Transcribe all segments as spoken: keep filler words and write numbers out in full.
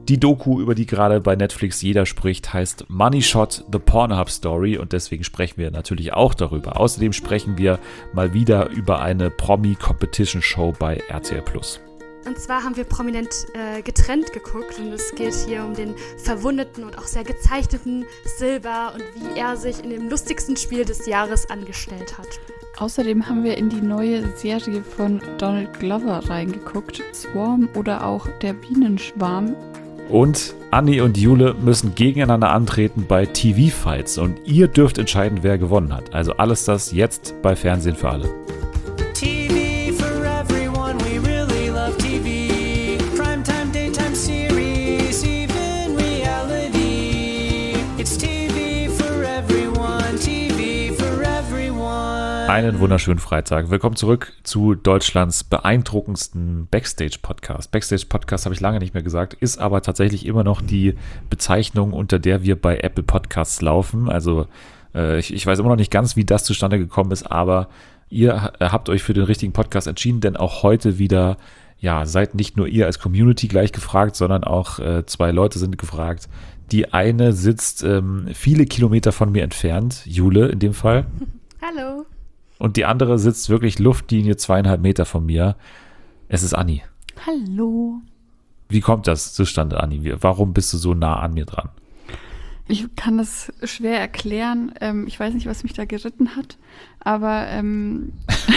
die Doku, über die gerade bei Netflix jeder spricht, heißt Money Shot, The Pornhub Story und deswegen sprechen wir natürlich auch darüber. Außerdem sprechen wir mal wieder über eine Promi-Competition-Show bei R T L Plus. Und zwar haben wir prominent äh, getrennt geguckt und es geht hier um den verwundeten und auch sehr gezeichneten Silber und wie er sich in dem lustigsten Spiel des Jahres angestellt hat. Außerdem haben wir in die neue Serie von Donald Glover reingeguckt, Swarm oder auch Der Bienenschwarm. Und Anni und Jule müssen gegeneinander antreten bei T V-Fights und ihr dürft entscheiden, wer gewonnen hat. Also alles das jetzt bei Fernsehen für alle. Einen wunderschönen Freitag. Willkommen zurück zu Deutschlands beeindruckendsten Backstage-Podcast. Backstage-Podcast habe ich lange nicht mehr gesagt, ist aber tatsächlich immer noch die Bezeichnung, unter der wir bei Apple Podcasts laufen. Also äh, ich, ich weiß immer noch nicht ganz, wie das zustande gekommen ist, aber ihr ha- habt euch für den richtigen Podcast entschieden, denn auch heute wieder, ja, seid nicht nur ihr als Community gleich gefragt, sondern auch äh, zwei Leute sind gefragt. Die eine sitzt ähm, viele Kilometer von mir entfernt, Jule in dem Fall. Hallo. Und die andere sitzt wirklich Luftlinie zweieinhalb Meter von mir. Es ist Anni. Hallo. Wie kommt das zustande, Anni? Wie- Warum bist du so nah an mir dran? Ich kann das schwer erklären. Ähm, ich weiß nicht, was mich da geritten hat, aber ähm,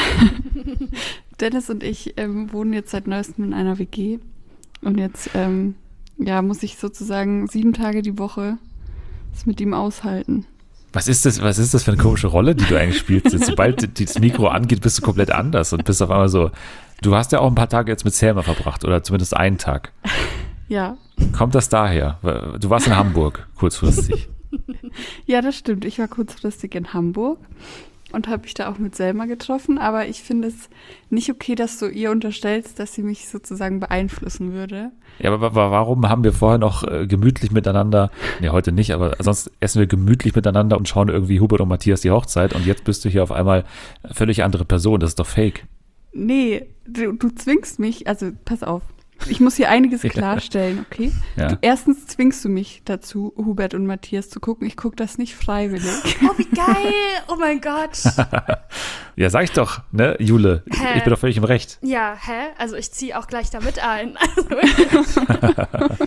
Dennis und ich ähm, wohnen jetzt seit neuestem in einer W G und jetzt ähm, ja, muss ich sozusagen sieben Tage die Woche das mit ihm aushalten. Was ist das, was ist das für eine komische Rolle, die du eigentlich spielst? Jetzt, sobald das Mikro angeht, bist du komplett anders und bist auf einmal so. Du hast ja auch ein paar Tage jetzt mit Selma verbracht oder zumindest einen Tag. Ja. Kommt das daher? Du warst in Hamburg kurzfristig. Ja, das stimmt. Ich war kurzfristig in Hamburg und habe mich da auch mit Selma getroffen, aber ich finde es nicht okay, dass du ihr unterstellst, dass sie mich sozusagen beeinflussen würde. Ja, aber wa- warum haben wir vorher noch äh, gemütlich miteinander, ne, heute nicht, aber sonst essen wir gemütlich miteinander und schauen irgendwie Hubert und Matthias die Hochzeit und jetzt bist du hier auf einmal eine völlig andere Person, das ist doch fake. Nee, du, du zwingst mich, also pass auf, ich muss hier einiges Ja. klarstellen, okay? Ja. Du, erstens zwingst du mich dazu, Hubert und Matthias zu gucken. Ich gucke das nicht freiwillig. Oh, wie geil. Oh mein Gott. Ja, sag ich doch, ne, Jule, ich, Hä? ich bin doch völlig im Recht. Ja, hä? Also ich ziehe auch gleich damit ein. Also wirklich.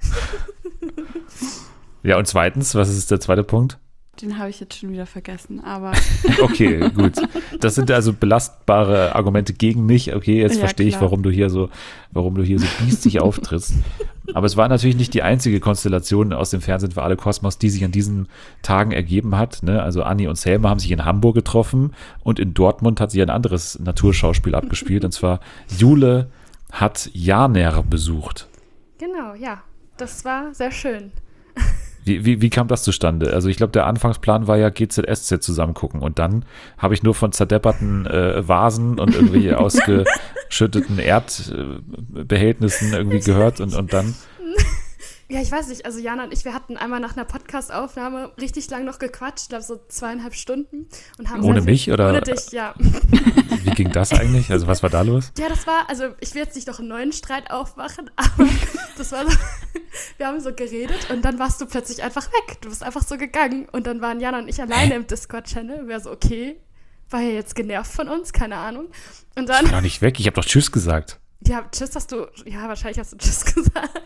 Ja, und zweitens, was ist der zweite Punkt? Den habe ich jetzt schon wieder vergessen, aber Okay, gut. Das sind also belastbare Argumente gegen mich. Okay, jetzt Ja, verstehe ich, klar. warum du hier so, warum du hier so biestig auftrittst. Aber es war natürlich nicht die einzige Konstellation aus dem Fernsehen für alle Kosmos, die sich an diesen Tagen ergeben hat. Ne? Also Anni und Selma haben sich in Hamburg getroffen und in Dortmund hat sich ein anderes Naturschauspiel abgespielt. Und zwar Jule hat Janer besucht. Genau, ja. Das war sehr schön. Wie, wie, wie kam das zustande? Also ich glaube, der Anfangsplan war ja G Z S Z zusammen gucken und dann habe ich nur von zerdepperten äh, Vasen und irgendwie ausgeschütteten Erdbehältnissen irgendwie gehört und, und dann. Ja, ich weiß nicht, also Jana und ich, wir hatten einmal nach einer Podcast-Aufnahme richtig lang noch gequatscht, ich glaube so zweieinhalb Stunden. Und haben Ohne sehr mich, viel, oder? Ohne dich, ja. Wie ging das eigentlich? Also was war da los? Ja, das war, also ich will jetzt nicht noch einen neuen Streit aufmachen, aber das war so, wir haben so geredet und dann warst du plötzlich einfach weg. Du bist einfach so gegangen und dann waren Jana und ich alleine im Discord-Channel. Wir so, okay, war er jetzt genervt von uns? Keine Ahnung. Und dann, Ich war doch nicht weg, ich habe doch Tschüss gesagt. ja, tschüss hast du, ja, wahrscheinlich hast du tschüss gesagt.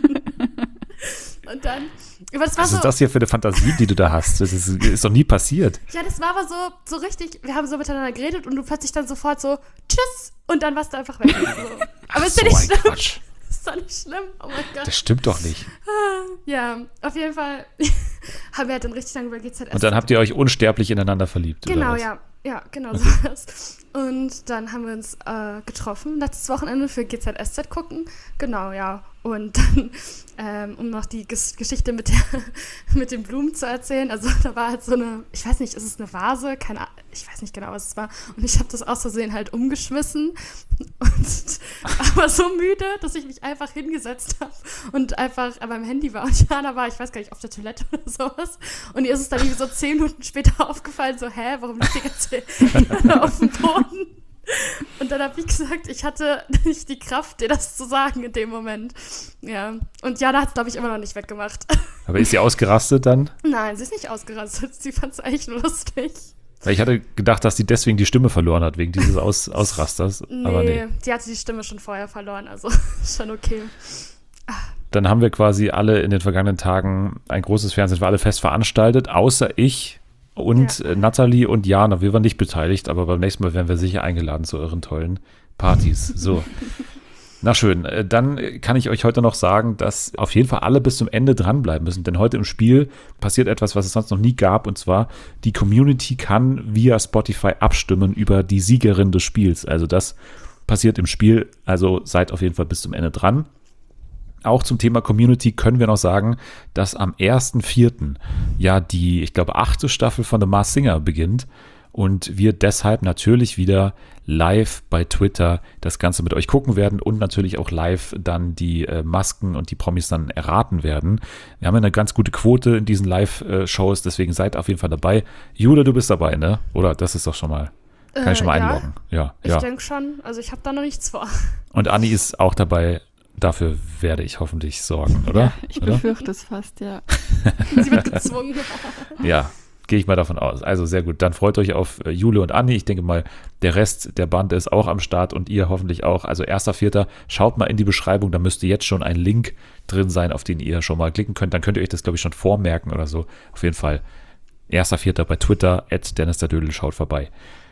Und dann, aber das war Was so, ist das hier für eine Fantasie, die du da hast? Das ist, ist doch nie passiert. ja, das war aber so, so richtig, wir haben so miteinander geredet und du plötzlich dann sofort so, tschüss, und dann warst du einfach weg. So. Aber ist ja so nicht ein schlimm. Quatsch. Ist doch nicht schlimm, oh mein Gott. Das stimmt doch nicht. Ja, auf jeden Fall haben wir halt dann richtig lange über G Z S. Und dann habt ihr euch unsterblich ineinander verliebt. Genau, oder was? ja. Ja, genau so was. Und dann haben wir uns äh, getroffen, letztes Wochenende für G Z S Z gucken. Genau, ja. Und dann, ähm, um noch die Ges- Geschichte mit, der, mit den Blumen zu erzählen, also da war halt so eine, ich weiß nicht, ist es eine Vase? Keine Ahnung, ich weiß nicht genau, was es war. Und ich habe das aus Versehen halt umgeschmissen und aber so müde, dass ich mich einfach hingesetzt habe und einfach an meinem Handy war. Und Jana war, ich weiß gar nicht, auf der Toilette oder sowas. Und ihr ist es dann irgendwie so zehn Minuten später aufgefallen, so, hä, warum liegt die ganze Erde auf dem Boden? Und dann habe ich gesagt, ich hatte nicht die Kraft, dir das zu sagen in dem Moment. Ja. Und Jana hat es, glaube ich, immer noch nicht weggemacht. Aber ist sie ausgerastet dann? Nein, sie ist nicht ausgerastet. Sie fand es eigentlich nur lustig. Weil ich hatte gedacht, dass sie deswegen die Stimme verloren hat, wegen dieses Aus- Ausrasters. Nee, Aber nee, die hatte die Stimme schon vorher verloren, also schon okay. dann haben wir quasi alle in den vergangenen Tagen ein großes Fernsehen für alle fest veranstaltet, außer ich und Ja. äh, Nathalie und Jana. Wir waren nicht beteiligt, aber beim nächsten Mal werden wir sicher eingeladen zu euren tollen Partys. So. Na schön, äh, dann kann ich euch heute noch sagen, dass auf jeden Fall alle bis zum Ende dranbleiben müssen, denn heute im Spiel passiert etwas, was es sonst noch nie gab, und zwar die Community kann via Spotify abstimmen über die Siegerin des Spiels. Also das passiert im Spiel, also seid auf jeden Fall bis zum Ende dran. Auch zum Thema Community können wir noch sagen, dass am ersten vierten ja die, ich glaube, achte Staffel von The Masked Singer beginnt und wir deshalb natürlich wieder live bei Twitter das Ganze mit euch gucken werden und natürlich auch live dann die äh, Masken und die Promis dann erraten werden. Wir haben ja eine ganz gute Quote in diesen Live-Shows, deswegen seid auf jeden Fall dabei. Jule, du bist dabei, ne? Oder das ist doch schon mal, kann ich schon mal Äh, ja. einloggen. Ja, Ich ja. denke schon, also ich habe da noch nichts vor. Und Anni ist auch dabei. Dafür werde ich hoffentlich sorgen, oder? Ja, ich oder? befürchte es fast, ja. Sie wird gezwungen. Ja, gehe ich mal davon aus. Also sehr gut. Dann freut euch auf äh, Jule und Anni. Ich denke mal, der Rest der Bande ist auch am Start und ihr hoffentlich auch. Also erster Vierter Schaut mal in die Beschreibung. Da müsste jetzt schon ein Link drin sein, auf den ihr schon mal klicken könnt. Dann könnt ihr euch das, glaube ich, schon vormerken oder so. Auf jeden Fall erster Vierter bei Twitter, at Dennis der Dödel, schaut vorbei.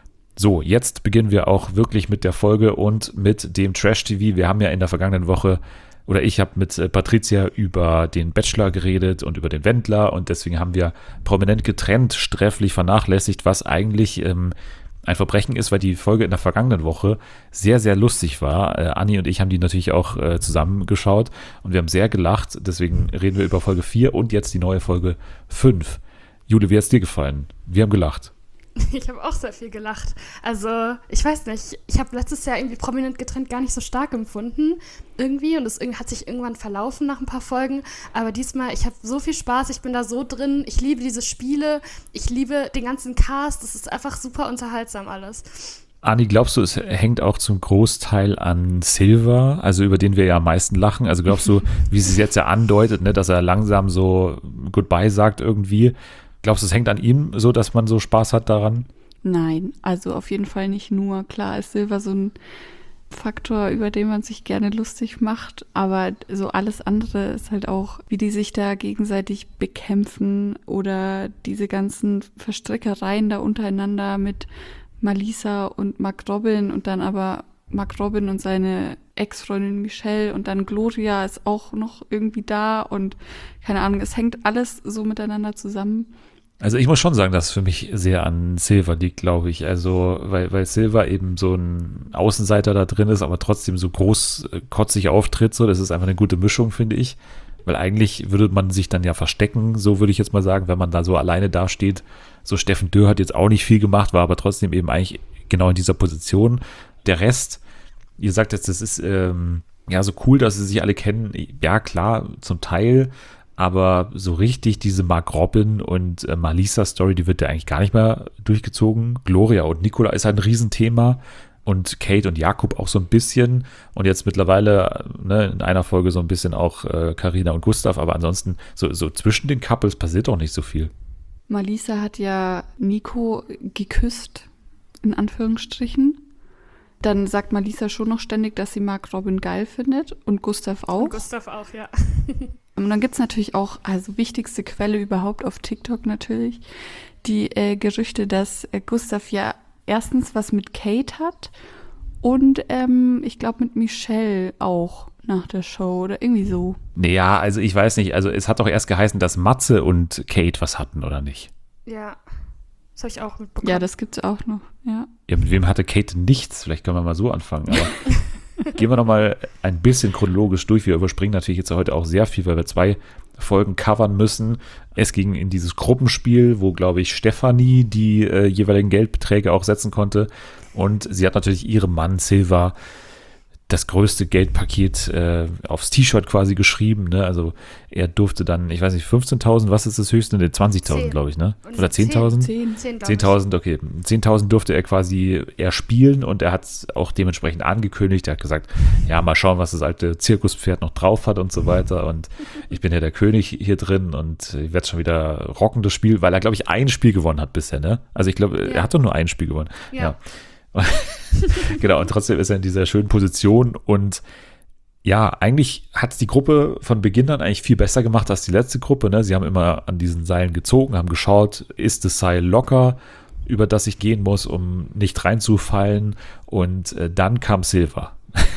So, jetzt beginnen wir auch wirklich mit der Folge und mit dem Trash-T V. Wir haben ja in der vergangenen Woche, oder ich habe mit äh, Patricia über den Bachelor geredet und über den Wendler und deswegen haben wir prominent getrennt, sträflich vernachlässigt, was eigentlich ähm, ein Verbrechen ist, weil die Folge in der vergangenen Woche sehr, sehr lustig war. Äh, Anni und ich haben die natürlich auch äh, zusammengeschaut und wir haben sehr gelacht. Deswegen reden wir über Folge vier und jetzt die neue Folge fünf. Jule, wie hat es dir gefallen? Wir haben gelacht. Ich habe auch sehr viel gelacht. Also, ich weiß nicht, ich habe letztes Jahr irgendwie prominent getrennt gar nicht so stark empfunden. Irgendwie. Und es hat sich irgendwann verlaufen nach ein paar Folgen. Aber diesmal, ich habe so viel Spaß, ich bin da so drin. Ich liebe diese Spiele. Ich liebe den ganzen Cast. Das ist einfach super unterhaltsam alles. Anni, glaubst du, es hängt auch zum Großteil an Silva, also über den wir ja am meisten lachen? Also glaubst du, wie sie es jetzt ja andeutet, ne, dass er langsam so Goodbye sagt irgendwie? Glaubst du, es hängt an ihm so, dass man so Spaß hat daran? Nein, also auf jeden Fall nicht nur. Klar ist Silva so ein Faktor, über den man sich gerne lustig macht, aber so alles andere ist halt auch, wie die sich da gegenseitig bekämpfen oder diese ganzen Verstrickereien da untereinander mit Malisa und Mark Robin und dann aber Mark Robin und seine Ex-Freundin Michelle und dann Gloria ist auch noch irgendwie da und keine Ahnung, es hängt alles so miteinander zusammen. Also ich muss schon sagen, dass es für mich sehr an Silva liegt, glaube ich. Also, weil, weil Silva eben so ein Außenseiter da drin ist, aber trotzdem so großkotzig auftritt. So, das ist einfach eine gute Mischung, finde ich. Weil eigentlich würde man sich dann ja verstecken, so würde ich jetzt mal sagen, wenn man da so alleine dasteht. So Steffen Dürr hat jetzt auch nicht viel gemacht, war aber trotzdem eben eigentlich genau in dieser Position. Der Rest, ihr sagt jetzt, das ist ähm, ja so cool, dass sie sich alle kennen. Ja, klar, zum Teil. Aber so richtig diese Mark Robin und äh, Malisa-Story, die wird ja eigentlich gar nicht mehr durchgezogen. Gloria und Nicola ist halt ein Riesenthema und Kate und Jakob auch so ein bisschen. Und jetzt mittlerweile ne, in einer Folge so ein bisschen auch Carina äh, und Gustav. Aber ansonsten so, so zwischen den Couples passiert auch nicht so viel. Malisa hat ja Nico geküsst, in Anführungsstrichen. Dann sagt Malisa schon noch ständig, dass sie Mark Robin geil findet und Gustav auch. Und Gustav auch, ja. Und dann gibt es natürlich auch, also wichtigste Quelle überhaupt auf TikTok natürlich, die äh, Gerüchte, dass äh, Gustav ja erstens was mit Kate hat und ähm, ich glaube mit Michelle auch nach der Show oder irgendwie so. Naja, also ich weiß nicht, also es hat doch erst geheißen, dass Matze und Kate was hatten, oder nicht? Ja, das habe ich auch mitbekommen. Ja, das gibt's auch noch, ja. Ja, mit wem hatte Kate nichts? Vielleicht können wir mal so anfangen, aber gehen wir noch mal ein bisschen chronologisch durch. Wir überspringen natürlich jetzt heute auch sehr viel, weil wir zwei Folgen covern müssen. Es ging in dieses Gruppenspiel, wo, glaube ich, Stefanie die äh, jeweiligen Geldbeträge auch setzen konnte. Und sie hat natürlich ihrem Mann Silva das größte Geldpaket äh, aufs T-Shirt quasi geschrieben, ne? Also er durfte dann, ich weiß nicht, fünfzehntausend, was ist das höchste? Ne, zwanzigtausend, glaube ich, ne? Oder zehntausend? zehntausend, okay. zehntausend durfte er quasi er spielen und er hat es auch dementsprechend angekündigt. Er hat gesagt, ja, mal schauen, was das alte Zirkuspferd noch drauf hat und so weiter und ich bin ja der König hier drin und ich werde schon wieder rocken, das Spiel, weil er, glaube ich, ein Spiel gewonnen hat bisher, ne? Also ich glaube, ja. er hat doch nur ein Spiel gewonnen. Ja. ja. Genau, und trotzdem ist er in dieser schönen Position und ja, eigentlich hat es die Gruppe von Beginn an eigentlich viel besser gemacht als die letzte Gruppe, ne? Sie haben immer an diesen Seilen gezogen, haben geschaut, ist das Seil locker, über das ich gehen muss, um nicht reinzufallen und äh, dann kam Silva.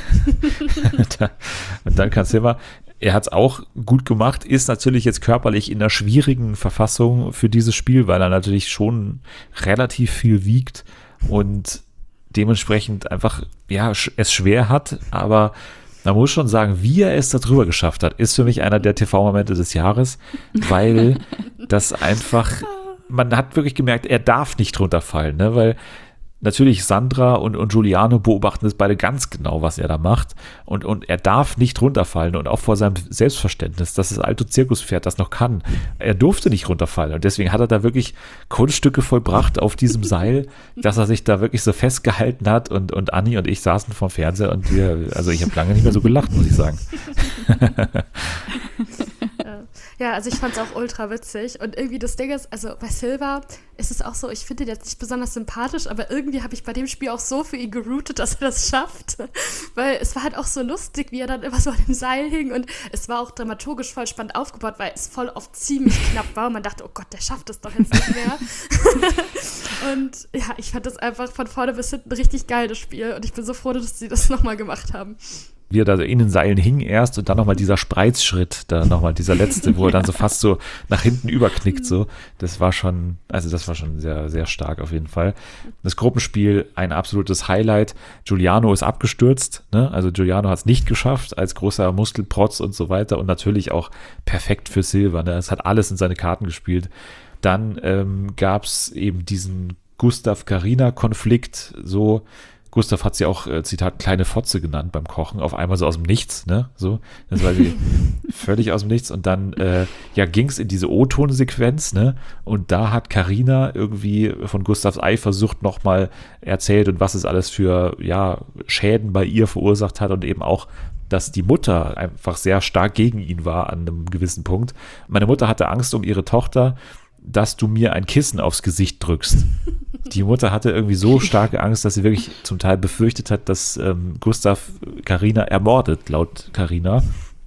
Und dann kam Silva. Er hat es auch gut gemacht, ist natürlich jetzt körperlich in einer schwierigen Verfassung für dieses Spiel, weil er natürlich schon relativ viel wiegt und dementsprechend einfach, ja, es schwer hat, aber man muss schon sagen, wie er es darüber geschafft hat, ist für mich einer der T V-Momente des Jahres, weil das einfach, man hat wirklich gemerkt, er darf nicht runterfallen, ne, weil natürlich Sandra und, und Giuliano beobachten das beide ganz genau, was er da macht und, und er darf nicht runterfallen und auch vor seinem Selbstverständnis, dass das alte Zirkuspferd das noch kann. Er durfte nicht runterfallen und deswegen hat er da wirklich Kunststücke vollbracht auf diesem Seil, dass er sich da wirklich so festgehalten hat und, und Anni und ich saßen vorm Fernseher und wir, also ich habe lange nicht mehr so gelacht, muss ich sagen. Ja, also ich fand es auch ultra witzig und irgendwie das Ding ist, also bei Silva ist es auch so, ich finde ihn jetzt nicht besonders sympathisch, aber irgendwie habe ich bei dem Spiel auch so für ihn geroutet, dass er das schafft, weil es war halt auch so lustig, wie er dann immer so an dem Seil hing und es war auch dramaturgisch voll spannend aufgebaut, weil es voll oft ziemlich knapp war und man dachte, oh Gott, der schafft es doch jetzt nicht mehr. Und ja, ich fand das einfach von vorne bis hinten richtig geil, das Spiel und ich bin so froh, dass sie das nochmal gemacht haben. Wie er da in den Seilen hing erst und dann nochmal dieser Spreizschritt, da nochmal dieser letzte, wo er dann so fast so nach hinten überknickt, so. Das war schon, also das war schon sehr, sehr stark auf jeden Fall. Das Gruppenspiel, ein absolutes Highlight. Giuliano ist abgestürzt, ne? Also Giuliano hat es nicht geschafft, als großer Muskelprotz und so weiter und natürlich auch perfekt für Silva, ne? Es hat alles in seine Karten gespielt. Dann ähm, gab es eben diesen Gustav-Carina-Konflikt, so. Gustav hat sie auch, äh, Zitat, kleine Fotze genannt beim Kochen, auf einmal so aus dem Nichts, ne, so, das war sie völlig aus dem Nichts und dann, äh, ja, ging es in diese O-Ton-Sequenz, ne, und da hat Carina irgendwie von Gustavs Eifersucht nochmal erzählt und was es alles für, ja, Schäden bei ihr verursacht hat und eben auch, dass die Mutter einfach sehr stark gegen ihn war an einem gewissen Punkt. Meine Mutter hatte Angst um ihre Tochter, dass du mir ein Kissen aufs Gesicht drückst. Die Mutter hatte irgendwie so starke Angst, dass sie wirklich zum Teil befürchtet hat, dass ähm, Gustav Carina ermordet, laut Carina.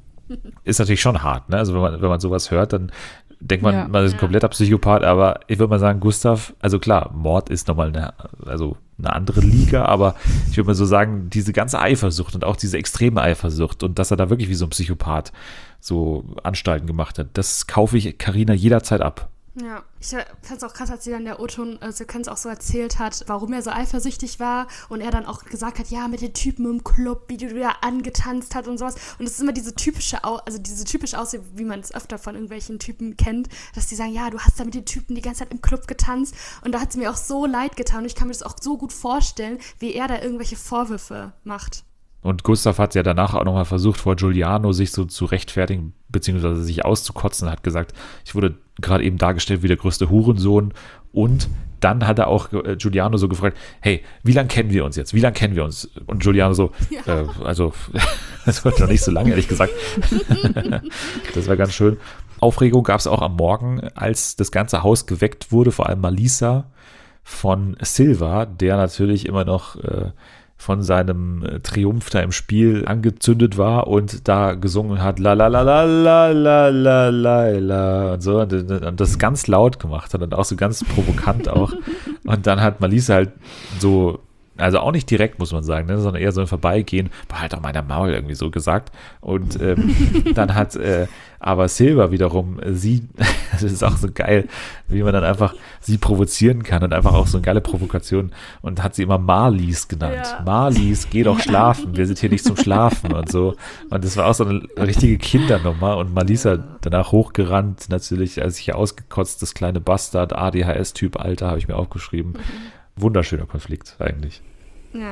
Ist natürlich schon hart, ne? Also wenn man, wenn man sowas hört, dann denkt man, ja. man ist ein kompletter Psychopath, aber ich würde mal sagen, Gustav, also klar, Mord ist nochmal eine, also eine andere Liga, aber ich würde mal so sagen, diese ganze Eifersucht und auch diese extreme Eifersucht und dass er da wirklich wie so ein Psychopath so Anstalten gemacht hat, das kaufe ich Carina jederzeit ab. Ja, ich fand es auch krass, als sie dann der O-Ton-Sequenz auch so erzählt hat, warum er so eifersüchtig war und er dann auch gesagt hat, ja, mit den Typen im Club, wie du da angetanzt hast und sowas. Und es ist immer diese typische, also diese typische Aussehen, wie man es öfter von irgendwelchen Typen kennt, dass die sagen, ja, du hast da mit den Typen die ganze Zeit im Club getanzt und da hat es mir auch so leid getan und ich kann mir das auch so gut vorstellen, wie er da irgendwelche Vorwürfe macht. Und Gustav hat ja danach auch nochmal versucht, vor Giuliano sich so zu rechtfertigen, beziehungsweise sich auszukotzen, hat gesagt, ich wurde gerade eben dargestellt wie der größte Hurensohn. Und dann hat er auch äh, Giuliano so gefragt, hey, wie lange kennen wir uns jetzt? Wie lange kennen wir uns? Und Giuliano so, ja. äh, also, das war noch nicht so lange, ehrlich gesagt. Das war ganz schön. Aufregung gab es auch am Morgen, als das ganze Haus geweckt wurde, vor allem Malisa von Silva, der natürlich immer noch äh, von seinem Triumph da im Spiel angezündet war und da gesungen hat la la la la la la la la la und so und das ganz laut gemacht hat und auch so ganz provokant auch und dann hat Malisa halt so, also auch nicht direkt, muss man sagen, ne, sondern eher so ein Vorbeigehen, war halt auch meiner Maul irgendwie so gesagt und ähm, dann hat äh, aber Silva wiederum sie, das ist auch so geil, wie man dann einfach sie provozieren kann und einfach auch so eine geile Provokation und hat sie immer Marlies genannt. Ja. Marlies, geh doch schlafen, wir sind hier nicht zum Schlafen und so und das war auch so eine richtige Kindernummer und Malisa danach hochgerannt, natürlich als sich ausgekotzt, das kleine Bastard, A D H S-Typ, Alter, habe ich mir aufgeschrieben. Mhm. Wunderschöner Konflikt eigentlich. Ja,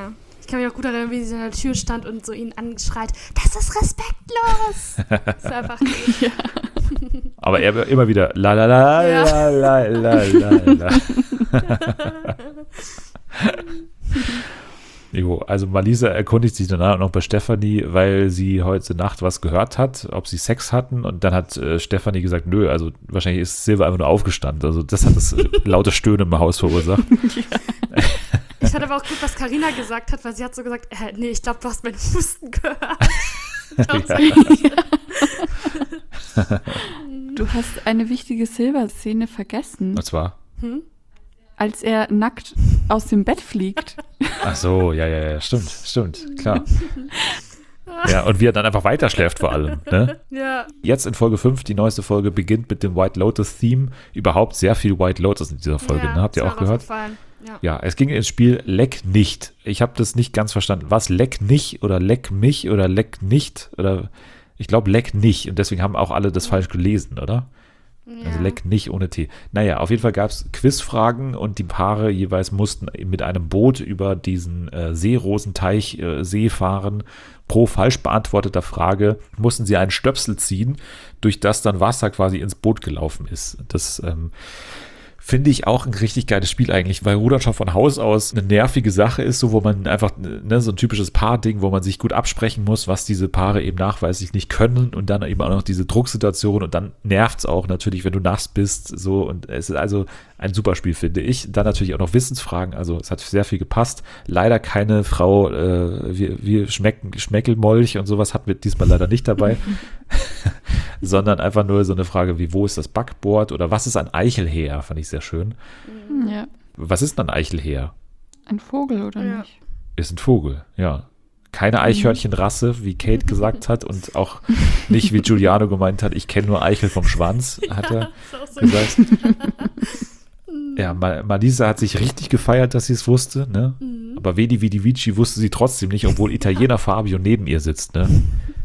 Ich kann mich auch gut erinnern, wie sie an der Tür stand und so ihn anschreit, das ist respektlos. Das ist einfach gut. Ja. Aber er immer wieder la la la ja. la la la la. Jo, also Malisa erkundigt sich danach noch bei Stefanie, weil sie heute Nacht was gehört hat, ob sie Sex hatten, und dann hat äh, Stefanie gesagt, nö, also wahrscheinlich ist Silva einfach nur aufgestanden, also das hat das äh, laute Stöhnen im Haus verursacht. Ja. Ich fand aber auch gut, was Carina gesagt hat, weil sie hat so gesagt, äh, nee, ich glaube, du hast meinen Husten gehört. Ja. Du hast eine wichtige Silva-Szene vergessen. Und zwar? Hm? Als er nackt aus dem Bett fliegt. Ach so, ja, ja, ja, stimmt, stimmt, klar. Ja, und wie er dann einfach weiterschläft vor allem. Ne? Ja. Jetzt in Folge fünf, die neueste Folge, beginnt mit dem White Lotus-Theme. Überhaupt sehr viel White Lotus in dieser Folge, ja, ne? Habt ihr auch gehört? Ja. ja, es ging ins Spiel Leck nicht. Ich habe das nicht ganz verstanden. Was, Leck nicht oder Leck mich oder Leck nicht? Oder ich glaube Leck nicht. Und deswegen haben auch alle das falsch gelesen, oder? Ja. Also Leck nicht ohne T. Naja, auf jeden Fall gab es Quizfragen und die Paare jeweils mussten mit einem Boot über diesen äh, Seerosenteich äh, See fahren. Pro falsch beantworteter Frage mussten sie einen Stöpsel ziehen, durch das dann Wasser quasi ins Boot gelaufen ist. Das ähm, finde ich auch ein richtig geiles Spiel eigentlich, weil Rudern schon von Haus aus eine nervige Sache ist, so wo man einfach, ne, so ein typisches Paarding, wo man sich gut absprechen muss, was diese Paare eben nachweislich nicht können, und dann eben auch noch diese Drucksituation, und dann nervt es auch natürlich, wenn du nass bist, so, und es ist also ein super Spiel, finde ich. Dann natürlich auch noch Wissensfragen, also es hat sehr viel gepasst. Leider keine Frau, äh, wie, wie Schmeck, Schmeckelmolch und sowas hatten wir diesmal leider nicht dabei, sondern einfach nur so eine Frage wie, wo ist das Backboard oder was ist ein Eichelheer, fand ich sehr schön. Ja. Was ist ein Eichelheer? Ein Vogel, oder ja. nicht? Ist ein Vogel, ja. Keine Eichhörnchenrasse, wie Kate gesagt hat, und auch nicht, wie Giuliano gemeint hat, ich kenne nur Eichel vom Schwanz, hat er so gesagt. Ja, Malisa hat sich richtig gefeiert, dass sie es wusste, ne? Mhm. Aber Vedi Vidi Vici wusste sie trotzdem nicht, obwohl Italiener Fabio neben ihr sitzt, ne?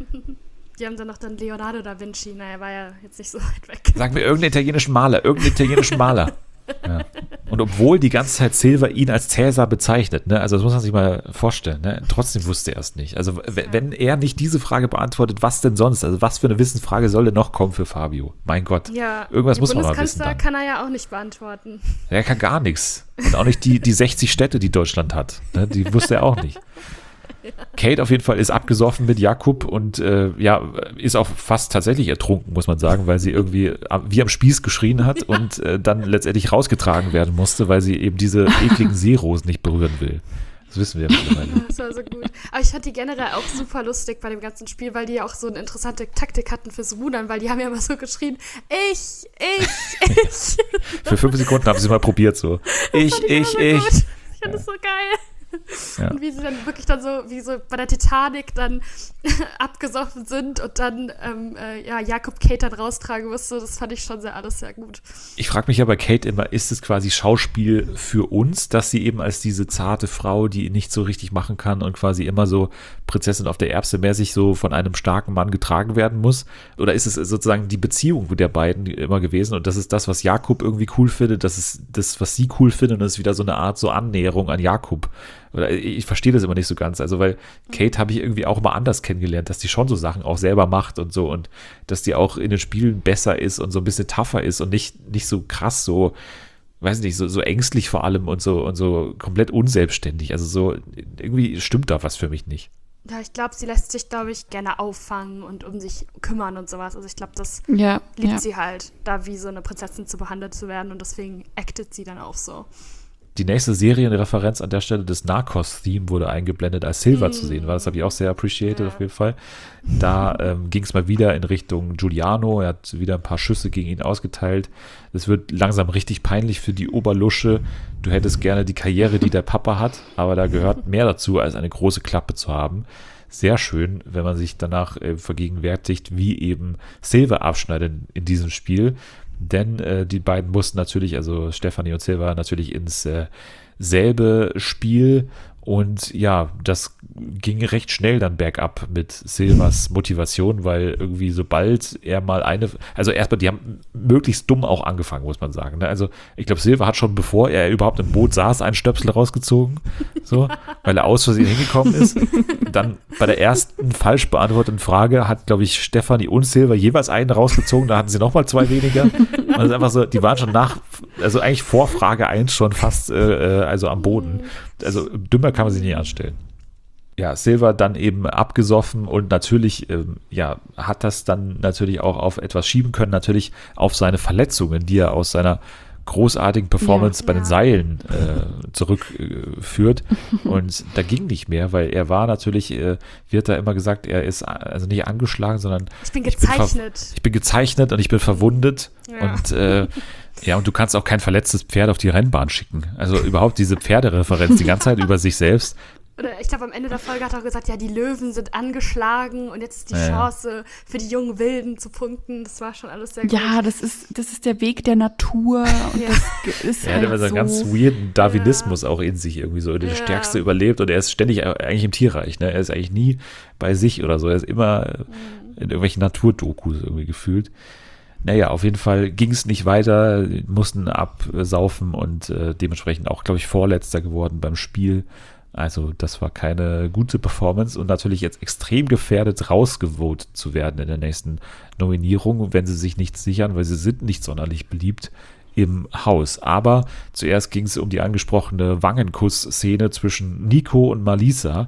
Die haben dann noch dann Leonardo da Vinci, naja, war ja jetzt nicht so weit weg. Sagen wir irgendeinen italienischen Maler, irgendeinen italienischen Maler. Ja. Und obwohl die ganze Zeit Silva ihn als Cäsar bezeichnet, ne, also das muss man sich mal vorstellen, ne, trotzdem wusste er es nicht. Also w- wenn er nicht diese Frage beantwortet, was denn sonst? Also was für eine Wissensfrage soll denn noch kommen für Fabio? Mein Gott, ja, irgendwas muss man mal wissen. Bundeskanzler kann er ja auch nicht beantworten. Er kann gar nichts. Und auch nicht die, die sechzig Städte, die Deutschland hat. Ne, die wusste er auch nicht. Ja. Kate auf jeden Fall ist abgesoffen mit Jakub und äh, ja, ist auch fast tatsächlich ertrunken, muss man sagen, weil sie irgendwie wie am Spieß geschrien hat, ja, und äh, dann letztendlich rausgetragen werden musste, weil sie eben diese ekligen Seerosen nicht berühren will. Das wissen wir ja mittlerweile. Das war so gut. Aber ich fand die generell auch super lustig bei dem ganzen Spiel, weil die ja auch so eine interessante Taktik hatten fürs Rudern, weil die haben ja immer so geschrien, ich, ich, ich. Für fünf Sekunden haben sie es mal probiert so. Ich, ich, so ich. Gut. Ich fand das so geil. Ja. Und wie sie dann wirklich dann so, wie so bei der Titanic dann abgesoffen sind und dann ähm, äh, ja, Jakob Kate dann raustragen musste, das fand ich schon sehr alles sehr gut. Ich frage mich ja bei Kate immer, ist es quasi Schauspiel für uns, dass sie eben als diese zarte Frau, die nicht so richtig machen kann und quasi immer so Prinzessin auf der Erbse mäßig so von einem starken Mann getragen werden muss? Oder ist es sozusagen die Beziehung der beiden immer gewesen, und das ist das, was Jakob irgendwie cool findet, das ist das, was sie cool findet, und das ist wieder so eine Art so Annäherung an Jakob. Oder ich verstehe das immer nicht so ganz, also weil Kate habe ich irgendwie auch mal anders kennengelernt, dass die schon so Sachen auch selber macht und so, und dass die auch in den Spielen besser ist und so ein bisschen tougher ist und nicht, nicht so krass so, weiß nicht, so, so ängstlich vor allem und so und so komplett unselbstständig, also so, irgendwie stimmt da was für mich nicht. Ja, ich glaube, sie lässt sich, glaube ich, gerne auffangen und um sich kümmern und sowas, also ich glaube, das ja, liebt ja. sie halt, da wie so eine Prinzessin zu behandelt zu werden, und deswegen actet sie dann auch so. Die nächste Serienreferenz an der Stelle, das Narcos-Theme, wurde eingeblendet, als Silva mm. zu sehen war. Das habe ich auch sehr appreciated, ja. Auf jeden Fall. Da ähm, ging es mal wieder in Richtung Giuliano. Er hat wieder ein paar Schüsse gegen ihn ausgeteilt. Es wird langsam richtig peinlich für die Oberlusche. Du hättest gerne die Karriere, die der Papa hat, aber da gehört mehr dazu, als eine große Klappe zu haben. Sehr schön, wenn man sich danach äh, vergegenwärtigt, wie eben Silva abschneidet in diesem Spiel. Denn äh, die beiden mussten natürlich, also Stefanie und Silva, natürlich ins äh, selbe Spiel. Und ja, das ging recht schnell dann bergab mit Silvers Motivation, weil irgendwie sobald er mal eine, also erstmal, die haben möglichst dumm auch angefangen, muss man sagen. Ne? Also ich glaube, Silver hat schon, bevor er überhaupt im Boot saß, einen Stöpsel rausgezogen, so, weil er aus Versehen hingekommen ist. Dann bei der ersten falsch beantworteten Frage hat, glaube ich, Stefanie und Silver jeweils einen rausgezogen, da hatten sie nochmal zwei weniger. Und das ist einfach so, die waren schon nach, also eigentlich vor Frage eins schon fast äh, also am Boden. Also dümmer kann man sich nicht anstellen. Ja, Silver dann eben abgesoffen und natürlich ähm, ja, hat das dann natürlich auch auf etwas schieben können, natürlich auf seine Verletzungen, die er aus seiner großartigen Performance Ja, bei ja. den Seilen äh, zurückführt. Äh, und da ging nicht mehr, weil er war natürlich, äh, wird da immer gesagt, er ist also nicht angeschlagen, sondern Ich bin Ich bin ver- gezeichnet. ich bin gezeichnet und ich bin verwundet. Ja. Und äh, ja, und du kannst auch kein verletztes Pferd auf die Rennbahn schicken. Also überhaupt diese Pferdereferenz die ganze Zeit über sich selbst. Oder ich glaube, am Ende der Folge hat er auch gesagt, ja, die Löwen sind angeschlagen und jetzt ist die Ja, ja. Chance für die jungen Wilden zu punkten. Das war schon alles sehr gut. Ja, das ist, das ist der Weg der Natur und Ja. das ge- ist Er halt hat immer so einen so. ganz weirden Darwinismus auch in sich irgendwie so. Der Ja. Stärkste überlebt und er ist ständig eigentlich im Tierreich. Ne? Er ist eigentlich nie bei sich oder so. Er ist immer in irgendwelchen Naturdokus irgendwie gefühlt. Naja, auf jeden Fall ging es nicht weiter, mussten absaufen und äh, dementsprechend auch, glaube ich, Vorletzter geworden beim Spiel. Also das war keine gute Performance und natürlich jetzt extrem gefährdet, rausgevotet zu werden in der nächsten Nominierung, wenn sie sich nicht sichern, weil sie sind nicht sonderlich beliebt im Haus. Aber zuerst ging es um die angesprochene Wangenkuss-Szene zwischen Nico und Malisa,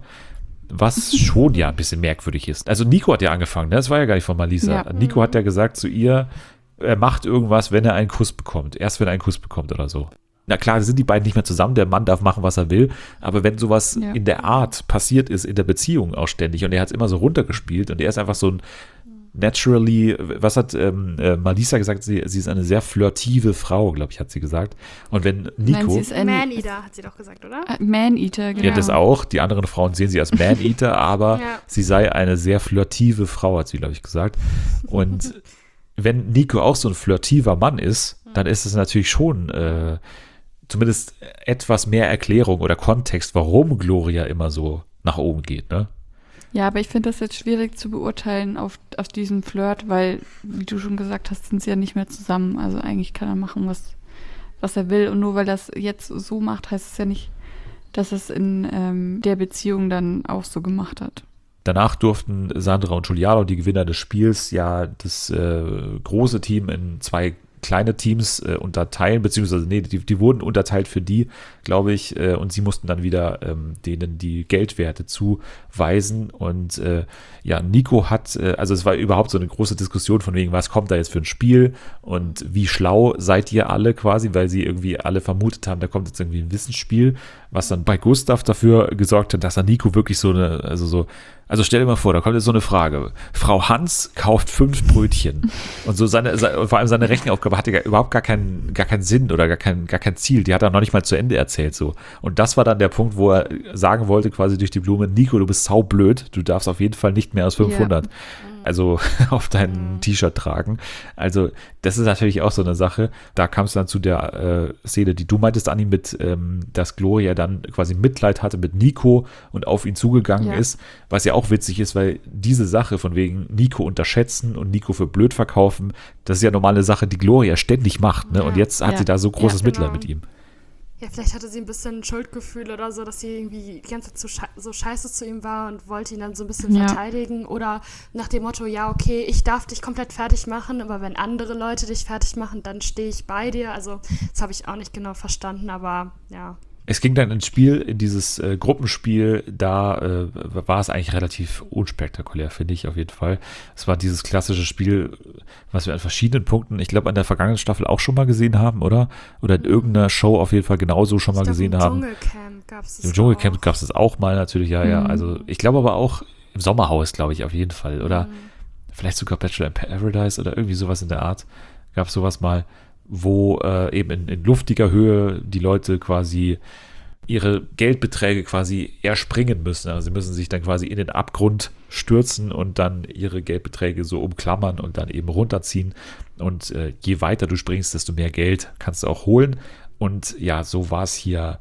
was schon ja ein bisschen merkwürdig ist. Also Nico hat ja angefangen, ne? Das war ja gar nicht von Malisa. Ja. Nico hat ja gesagt zu ihr, er macht irgendwas, wenn er einen Kuss bekommt. Erst wenn er einen Kuss bekommt oder so. Na klar, sind die beiden nicht mehr zusammen, der Mann darf machen, was er will, aber wenn sowas Ja. in der Art passiert ist, in der Beziehung auch ständig und er hat es immer so runtergespielt und er ist einfach so ein naturally, was hat ähm, äh, Malisa gesagt, sie, sie ist eine sehr flirtive Frau, glaube ich, hat sie gesagt. Und wenn Nico, Nein, sie ist ein Man-Eater, hat sie doch gesagt, oder? äh, Man-Eater, genau. ja, das auch, die anderen Frauen sehen sie als Man-Eater, aber Ja. sie sei eine sehr flirtive Frau, hat sie, glaube ich, gesagt. Und wenn Nico auch so ein flirtiver Mann ist, dann ist es natürlich schon äh, zumindest etwas mehr Erklärung oder Kontext, warum Gloria immer so nach oben geht, ne? Ja, aber ich finde das jetzt schwierig zu beurteilen auf, auf diesen Flirt, weil, wie du schon gesagt hast, sind sie ja nicht mehr zusammen. Also eigentlich kann er machen, was, was er will. Und nur weil das jetzt so macht, heißt es ja nicht, dass es in ähm, der Beziehung dann auch so gemacht hat. Danach durften Sandra und Giuliano, die Gewinner des Spiels, ja das äh, große Team in zwei kleine Teams äh, unterteilen, beziehungsweise nee, die, die wurden unterteilt für die, glaube ich, äh, und sie mussten dann wieder ähm, denen die Geldwerte zuweisen und äh, ja, Nico hat, äh, also es war überhaupt so eine große Diskussion von wegen, was kommt da jetzt für ein Spiel und wie schlau seid ihr alle quasi, weil sie irgendwie alle vermutet haben, da kommt jetzt irgendwie ein Wissensspiel, was dann bei Gustav dafür gesorgt hat, dass er Nico wirklich so eine, also so Also stell dir mal vor, da kommt jetzt so eine Frage. Frau Hans kauft fünf Brötchen. Und so seine, vor allem seine Rechenaufgabe hatte ja überhaupt gar keinen, gar keinen Sinn oder gar kein, gar kein Ziel. Die hat er noch nicht mal zu Ende erzählt, so. Und das war dann der Punkt, wo er sagen wollte, quasi durch die Blume, Nico, du bist saublöd. Du darfst auf jeden Fall nicht mehr als fünfhundert. Ja. Also auf dein T-Shirt tragen. Also das ist natürlich auch so eine Sache. Da kam es dann zu der äh, Szene, die du meintest, Anni, mit, ähm, dass Gloria dann quasi Mitleid hatte mit Nico und auf ihn zugegangen Ja. ist, was ja auch witzig ist, weil diese Sache von wegen Nico unterschätzen und Nico für blöd verkaufen, das ist ja normal eine Sache, die Gloria ständig macht. Ne? Ja. Und jetzt hat Ja. sie da so großes Ja, Mitleid genau. mit ihm. Ja, vielleicht hatte sie ein bisschen Schuldgefühl oder so, dass sie irgendwie die ganze Zeit so, sche so scheiße zu ihm war und wollte ihn dann so ein bisschen Ja. verteidigen. Oder nach dem Motto, ja, okay, ich darf dich komplett fertig machen, aber wenn andere Leute dich fertig machen, dann stehe ich bei dir. Also das habe ich auch nicht genau verstanden, aber ja. Es ging dann ins Spiel, in dieses äh, Gruppenspiel, da äh, war es eigentlich relativ unspektakulär, finde ich auf jeden Fall. Es war dieses klassische Spiel, was wir an verschiedenen Punkten, ich glaube an der vergangenen Staffel auch schon mal gesehen haben, oder? Oder in irgendeiner Show auf jeden Fall genauso schon mal Ich glaub, gesehen im haben. Dschungelcamp gab es das Im Dschungelcamp auch. gab es das auch mal natürlich, ja, ja. Mhm. Also ich glaube aber auch im Sommerhaus, glaube ich, auf jeden Fall. Oder Mhm. vielleicht sogar Bachelor in Paradise oder irgendwie sowas in der Art. Gab es sowas mal, wo äh, eben in, in luftiger Höhe die Leute quasi ihre Geldbeträge quasi erspringen müssen. Also sie müssen sich dann quasi in den Abgrund stürzen und dann ihre Geldbeträge so umklammern und dann eben runterziehen. Und äh, je weiter du springst, desto mehr Geld kannst du auch holen. Und ja, so war es hier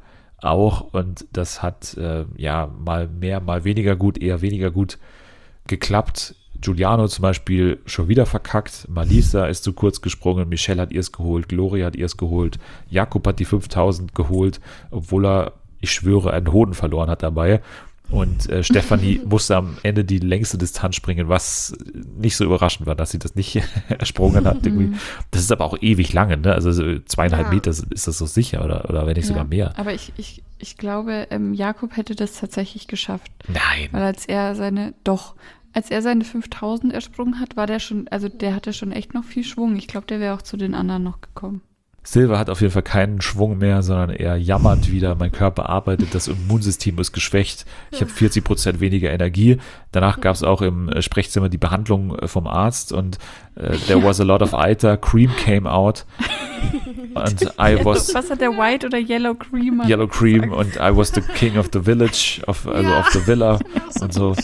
auch und das hat äh, ja mal mehr, mal weniger gut, eher weniger gut geklappt. Giuliano zum Beispiel schon wieder verkackt, Malisa ist zu kurz gesprungen, Michelle hat ihrs geholt, Gloria hat ihrs geholt, Jakob hat die fünftausend geholt, obwohl er, ich schwöre, einen Hoden verloren hat dabei. Und äh, Stefanie musste am Ende die längste Distanz springen, was nicht so überraschend war, dass sie das nicht ersprungen hat. Irgendwie. Das ist aber auch ewig lange, ne? Also zweieinhalb ja. Meter ist das so sicher oder, oder wenn nicht ja, sogar mehr. Aber ich, ich, ich glaube, ähm, Jakob hätte das tatsächlich geschafft. Nein. Weil als er seine, doch, als er seine fünftausend ersprungen hat, war der schon, also der hatte schon echt noch viel Schwung. Ich glaube, der wäre auch zu den anderen noch gekommen. Silva hat auf jeden Fall keinen Schwung mehr, sondern er jammert wieder, mein Körper arbeitet, das Immunsystem ist geschwächt, ich habe vierzig Prozent weniger Energie. Danach gab es auch im Sprechzimmer die Behandlung vom Arzt und uh, there was a lot of Eiter, Cream came out and I was... Was hat der White oder Yellow Cream? Yellow Cream und I was the king of the village, of, also ja, of the villa und so.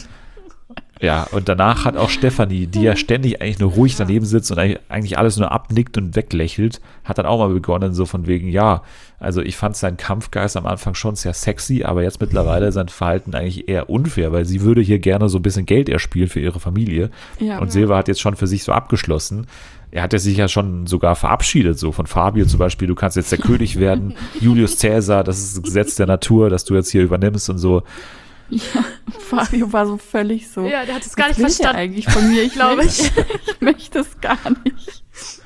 Ja, und danach hat auch Stefanie, die ja ständig eigentlich nur ruhig daneben sitzt und eigentlich alles nur abnickt und weglächelt, hat dann auch mal begonnen, so von wegen, ja, also ich fand seinen Kampfgeist am Anfang schon sehr sexy, aber jetzt mittlerweile sein Verhalten eigentlich eher unfair, weil sie würde hier gerne so ein bisschen Geld erspielen für ihre Familie. Ja, und Silva hat jetzt schon für sich so abgeschlossen. Er hat ja sich ja schon sogar verabschiedet, so von Fabio zum Beispiel, du kannst jetzt der König werden, Julius Caesar, das ist das Gesetz der Natur, dass du jetzt hier übernimmst und so. Ja, Fabio war so völlig so. Ja, der hat es gar nicht verstanden. Eigentlich von mir, ich glaube ich. Ich möchte es gar nicht.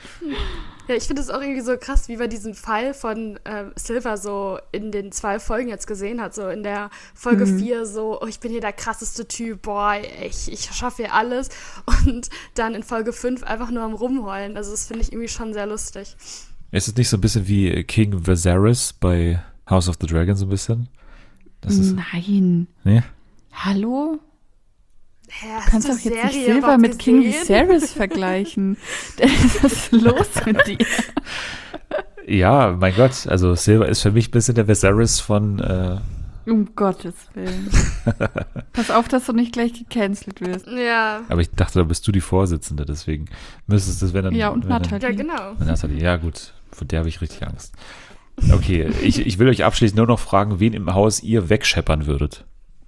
Ja, ich finde es auch irgendwie so krass, wie man diesen Fall von äh, Silva so in den zwei Folgen jetzt gesehen hat. So in der Folge mhm. vier so, oh, ich bin hier der krasseste Typ, boah, ich, ich schaffe hier alles. Und dann in Folge fünf einfach nur am Rumheulen. Also das finde ich irgendwie schon sehr lustig. Ist es nicht so ein bisschen wie King Viserys bei House of the Dragon so ein bisschen? Das ist, Nein. Nee? Hallo? Ja, du kannst doch jetzt Serie nicht Silva mit gesehen? King Viserys vergleichen. Was ist los mit dir? Ja, mein Gott. Also Silva ist für mich ein bisschen der Viserys von... Äh um Gottes Willen. Pass auf, dass du nicht gleich gecancelt wirst. Ja. Aber ich dachte, da bist du die Vorsitzende, deswegen müsstest du es, wenn dann... Ja, und wenn Nathalie. Dann, ja, genau. Nathalie, ja gut. Von der habe ich richtig Angst. Okay, ich, ich will euch abschließend nur noch fragen, wen im Haus ihr wegscheppern würdet.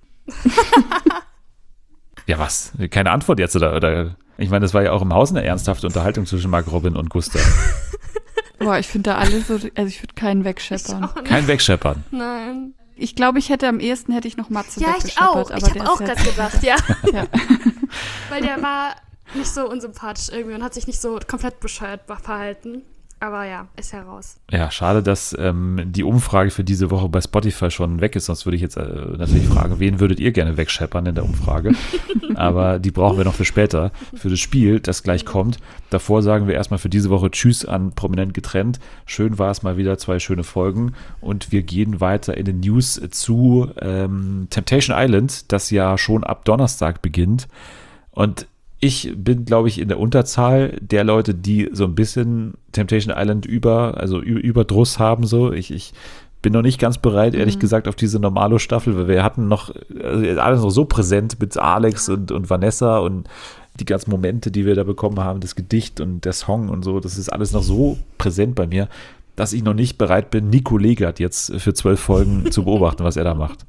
Ja, was? Keine Antwort jetzt, oder, oder? Ich meine, das war ja auch im Haus eine ernsthafte Unterhaltung zwischen Mark Robin und Gustav. Boah, ich finde da alle so, also ich würde keinen wegscheppern. Kein wegscheppern? Nein. Ich glaube, ich hätte am ehesten hätte ich noch Matze ja, weggescheppert. Ja, ich auch. Ich habe auch gerade gedacht, ja. ja. Weil der war nicht so unsympathisch irgendwie und hat sich nicht so komplett bescheuert verhalten. Aber ja, ist ja raus. Ja, schade, dass ähm, die Umfrage für diese Woche bei Spotify schon weg ist. Sonst würde ich jetzt äh, natürlich fragen, wen würdet ihr gerne wegscheppern in der Umfrage? Aber die brauchen wir noch für später, für das Spiel, das gleich kommt. Davor sagen wir erstmal für diese Woche Tschüss an Prominent getrennt. Schön war es mal wieder, zwei schöne Folgen. Und wir gehen weiter in den News zu ähm, Temptation Island, das ja schon ab Donnerstag beginnt. Und ich bin, glaube ich, in der Unterzahl der Leute, die so ein bisschen Temptation Island über, also Überdruss haben. So. Ich, ich bin noch nicht ganz bereit, ehrlich mhm. gesagt, auf diese Normalo-Staffel, weil wir hatten noch also alles noch so präsent mit Alex und, und Vanessa und die ganzen Momente, die wir da bekommen haben, das Gedicht und der Song und so, das ist alles noch so präsent bei mir, dass ich noch nicht bereit bin, Nico Legert jetzt für zwölf Folgen zu beobachten, was er da macht.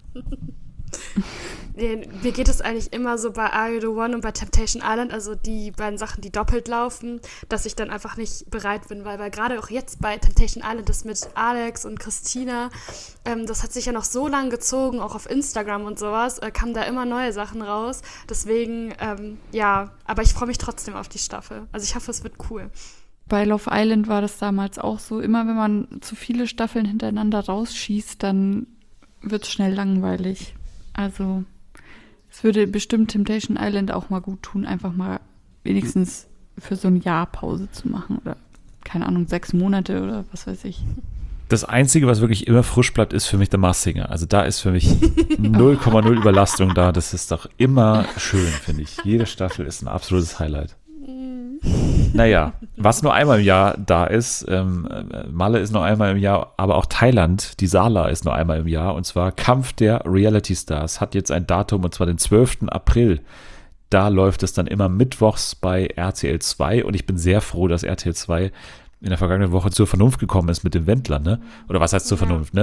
Mir geht es eigentlich immer so bei Are You The One und bei Temptation Island, also die beiden Sachen, die doppelt laufen, dass ich dann einfach nicht bereit bin, weil, weil gerade auch jetzt bei Temptation Island das mit Alex und Christina, ähm, das hat sich ja noch so lang gezogen, auch auf Instagram und sowas, äh, kamen da immer neue Sachen raus. Deswegen, ähm, ja, aber ich freue mich trotzdem auf die Staffel. Also ich hoffe, es wird cool. Bei Love Island war das damals auch so, immer wenn man zu viele Staffeln hintereinander rausschießt, dann wird es schnell langweilig. Also es würde bestimmt Temptation Island auch mal gut tun, einfach mal wenigstens für so ein Jahr Pause zu machen oder, keine Ahnung, sechs Monate oder was weiß ich. Das Einzige, was wirklich immer frisch bleibt, ist für mich der Masked Singer. Also da ist für mich null Komma null Überlastung da. Das ist doch immer schön, finde ich. Jede Staffel ist ein absolutes Highlight. Naja, was nur einmal im Jahr da ist, ähm, Malle ist nur einmal im Jahr, aber auch Thailand, die Sala ist nur einmal im Jahr, und zwar Kampf der Reality Stars, hat jetzt ein Datum, und zwar den zwölften April. Da läuft es dann immer mittwochs bei R T L zwei, und ich bin sehr froh, dass R T L zwei in der vergangenen Woche zur Vernunft gekommen ist mit dem Wendler, ne? Oder was heißt zur Vernunft, ne?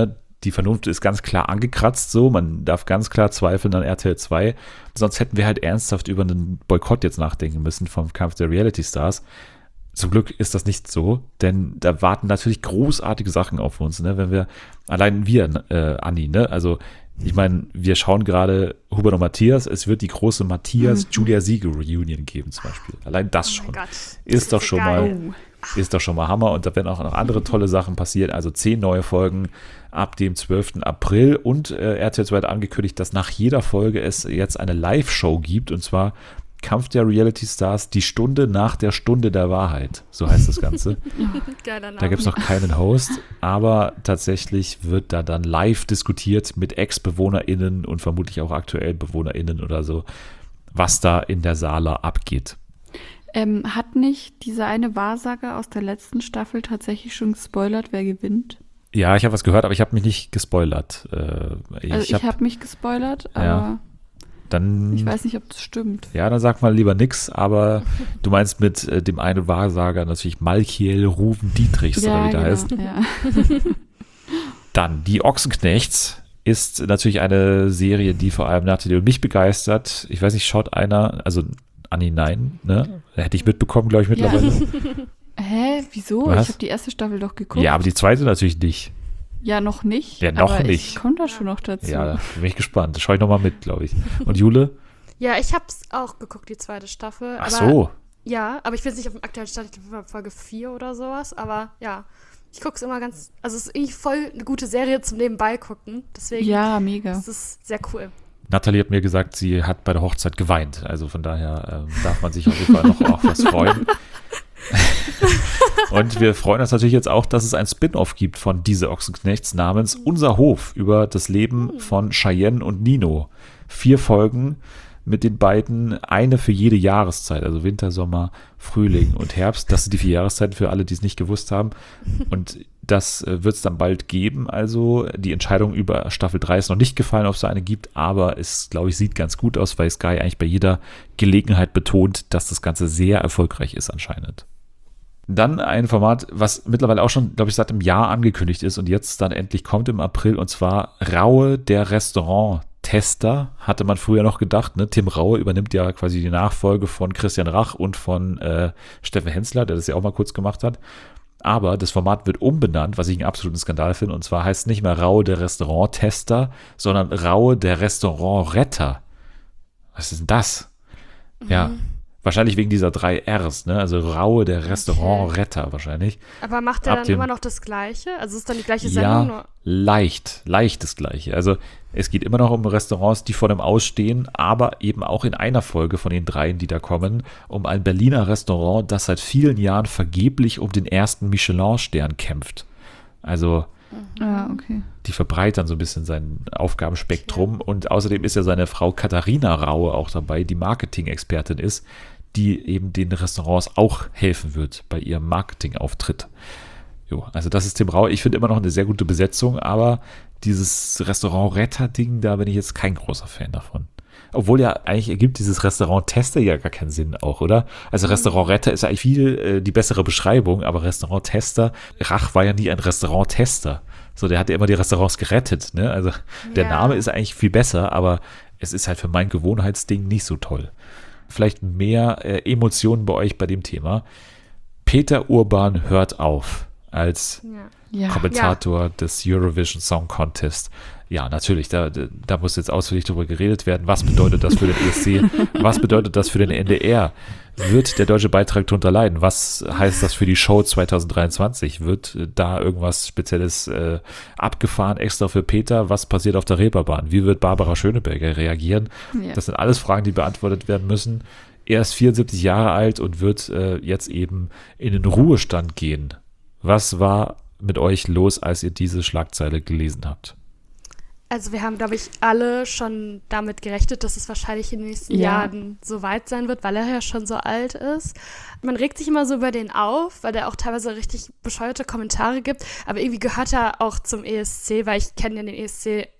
die Vernunft ist ganz klar angekratzt, so, man darf ganz klar zweifeln an R T L zwei, sonst hätten wir halt ernsthaft über einen Boykott jetzt nachdenken müssen vom Kampf der Reality Stars. Zum Glück ist das nicht so, denn da warten natürlich großartige Sachen auf uns, ne? Wenn wir, allein wir, äh, Anni, ne? Also ich meine, wir schauen gerade Hubert und Matthias, es wird die große Matthias-Julia-Siegel-Reunion geben zum Beispiel. Allein das Oh schon mein Gott. ist doch schon geil. mal ist doch schon mal Hammer und da werden auch noch andere tolle Sachen passieren. Also zehn neue Folgen ab dem zwölften April und äh, R T L zwei hat angekündigt, dass nach jeder Folge es jetzt eine Live-Show gibt und zwar Kampf der Reality Stars, die Stunde nach der Stunde der Wahrheit. So heißt das Ganze. Geiler Name. Da gibt es noch keinen Host, aber tatsächlich wird da dann live diskutiert mit Ex-BewohnerInnen und vermutlich auch aktuell BewohnerInnen oder so, was da in der Sala abgeht. Ähm, hat nicht dieser eine Wahrsager aus der letzten Staffel tatsächlich schon gespoilert, wer gewinnt? Ja, ich habe was gehört, aber ich habe mich nicht gespoilert. Äh, ich Also ich habe hab, hab mich gespoilert, aber Ja. dann, ich weiß nicht, ob das stimmt. ja, dann sag mal lieber nix, aber du meinst mit äh, dem einen Wahrsager natürlich Malkiel Ruven Dietrichs, oder wie der heißt. Ja. Dann, die Ochsenknechts ist natürlich eine Serie, die vor allem Nathalie und mich begeistert. Ich weiß nicht, schaut einer, also Anni, nein, ne? Hätte ich mitbekommen, glaube ich, mittlerweile. Hä, wieso? Was? Ich habe die erste Staffel doch geguckt. Ja, aber die zweite natürlich nicht. Ja, noch nicht. Ja, noch aber nicht. Ich komme da schon noch dazu. Ja, bin ich gespannt. Das schaue ich nochmal mit, glaube ich. Und Jule? Ja, ich hab's auch geguckt, die zweite Staffel. Ach aber, so. Ja, aber ich bin jetzt nicht auf dem aktuellen Stand, ich glaube Folge vier oder sowas, aber ja. Ich gucke es immer ganz, also es ist irgendwie voll eine gute Serie zum Nebenbei gucken, deswegen Ja, mega. ist es sehr cool. Nathalie hat mir gesagt, sie hat bei der Hochzeit geweint. Also von daher ähm, darf man sich auf jeden Fall noch auf was freuen. Und wir freuen uns natürlich jetzt auch, dass es ein Spin-off gibt von Diese Ochsenknechts namens Unser Hof über das Leben von Cheyenne und Nino. Vier Folgen mit den beiden, eine für jede Jahreszeit, also Winter, Sommer, Frühling und Herbst. Das sind die vier Jahreszeiten für alle, die es nicht gewusst haben. Und das äh, wird es dann bald geben. Also die Entscheidung über Staffel drei ist noch nicht gefallen, ob es so eine gibt, aber es, glaube ich, sieht ganz gut aus, weil Sky eigentlich bei jeder Gelegenheit betont, dass das Ganze sehr erfolgreich ist anscheinend. Dann ein Format, was mittlerweile auch schon, glaube ich, seit einem Jahr angekündigt ist und jetzt dann endlich kommt im April, und zwar Raue, der Restaurant-Tester, hatte man früher noch gedacht. Ne? Tim Raue übernimmt ja quasi die Nachfolge von Christian Rach und von äh, Steffen Hensler, der das ja auch mal kurz gemacht hat. Aber das Format wird umbenannt, was ich einen absoluten Skandal finde, und zwar heißt es nicht mehr Raue, der Restaurant-Tester, sondern Raue, der Restaurant-Retter. Was ist denn das? Mhm. Ja. Wahrscheinlich wegen dieser drei R's, ne? Also Raue, der Restaurant-Retter wahrscheinlich. Aber macht er Ab dann dem- immer noch das Gleiche? Also ist dann die gleiche Sendung? Ja, Nur leicht, leicht das Gleiche. Also es geht immer noch um Restaurants, die vor dem Ausstehen, aber eben auch in einer Folge von den dreien, die da kommen, um ein Berliner Restaurant, das seit vielen Jahren vergeblich um den ersten Michelin-Stern kämpft. Also Ah, okay. die verbreitern so ein bisschen sein Aufgabenspektrum. Und außerdem ist ja seine Frau Katharina Raue auch dabei, die Marketing-Expertin ist, die eben den Restaurants auch helfen wird bei ihrem Marketingauftritt. Jo, also das ist Tim Raue. Ich finde immer noch eine sehr gute Besetzung, aber dieses Restaurant-Retter-Ding, da bin ich jetzt kein großer Fan davon. Obwohl ja eigentlich ergibt dieses Restaurant-Tester ja gar keinen Sinn auch, oder? Also Restaurant-Retter ist ja eigentlich viel äh, die bessere Beschreibung, aber Restaurant-Tester, Rach war ja nie ein Restaurant-Tester. So, der hat ja immer die Restaurants gerettet, ne? Also der Ja. Name ist eigentlich viel besser, aber es ist halt für mein Gewohnheitsding nicht so toll. Vielleicht mehr äh, Emotionen bei euch bei dem Thema. Peter Urban hört auf als ja. Ja. Kommentator des Eurovision Song Contest. Ja, natürlich, da, da muss jetzt ausführlich drüber geredet werden. Was bedeutet das für den E S C? Was bedeutet das für den N D R? Wird der deutsche Beitrag darunter leiden? Was heißt das für die Show zwanzig dreiundzwanzig? Wird äh, da irgendwas Spezielles äh, abgefahren, extra für Peter? Was passiert auf der Reeperbahn? Wie wird Barbara Schöneberger reagieren? Ja. Das sind alles Fragen, die beantwortet werden müssen. Er ist vierundsiebzig Jahre alt und wird äh, jetzt eben in den Ruhestand gehen. Was war mit euch los, als ihr diese Schlagzeile gelesen habt? Also wir haben, glaube ich, alle schon damit gerechnet, dass es wahrscheinlich in den nächsten Ja. Jahren so weit sein wird, weil er ja schon so alt ist. Man regt sich immer so über den auf, weil der auch teilweise richtig bescheuerte Kommentare gibt. Aber irgendwie gehört er auch zum E S C, weil ich kenne ja den E S C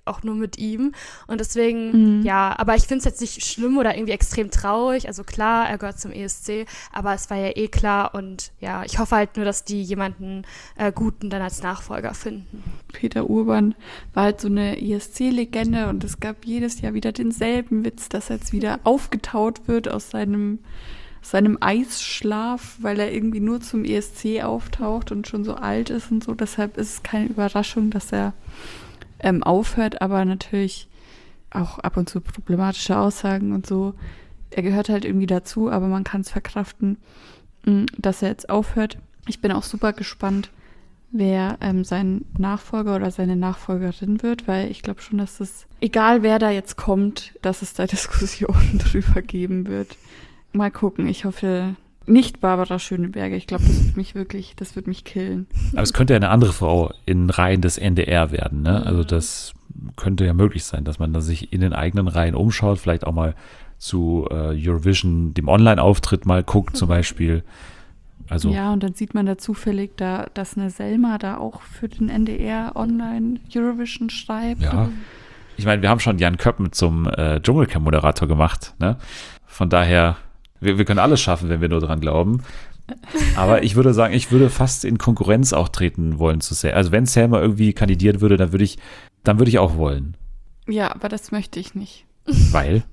auch nur mit ihm. Und deswegen, mhm. ja, aber ich finde es jetzt nicht schlimm oder irgendwie extrem traurig. Also klar, er gehört zum E S C, aber es war ja eh klar. Und ja, ich hoffe halt nur, dass die jemanden äh, Guten dann als Nachfolger finden. Peter Urban war halt so eine E S C-Legende und es gab jedes Jahr wieder denselben Witz, dass er jetzt wieder aufgetaut wird aus seinem seinem Eisschlaf, weil er irgendwie nur zum E S C auftaucht und schon so alt ist und so. Deshalb ist es keine Überraschung, dass er ähm, aufhört, aber natürlich auch ab und zu problematische Aussagen und so. Er gehört halt irgendwie dazu, aber man kann es verkraften, mh, dass er jetzt aufhört. Ich bin auch super gespannt, wer ähm, sein Nachfolger oder seine Nachfolgerin wird, weil ich glaube schon, dass es, egal wer da jetzt kommt, dass es da Diskussionen drüber geben wird. Mal gucken, ich hoffe nicht Barbara Schöneberger. Ich glaube, das wird mich wirklich, das wird mich killen. Aber es könnte ja eine andere Frau in Reihen des N D R werden, ne? Also das könnte ja möglich sein, dass man da sich in den eigenen Reihen umschaut, vielleicht auch mal zu äh, Eurovision, dem Online-Auftritt mal guckt zum Beispiel. Also ja, und dann sieht man da zufällig, da, dass eine Selma da auch für den N D R Online Eurovision schreibt. Ja, ich meine, wir haben schon Jan Köppen zum äh, Dschungelcamp-Moderator gemacht, ne? Von daher Wir, wir können alles schaffen, wenn wir nur dran glauben. Aber ich würde sagen, ich würde fast in Konkurrenz auch treten wollen zu Selma. Also wenn Selma irgendwie kandidieren würde, dann würde ich, dann würde ich auch wollen. Ja, aber das möchte ich nicht. Weil?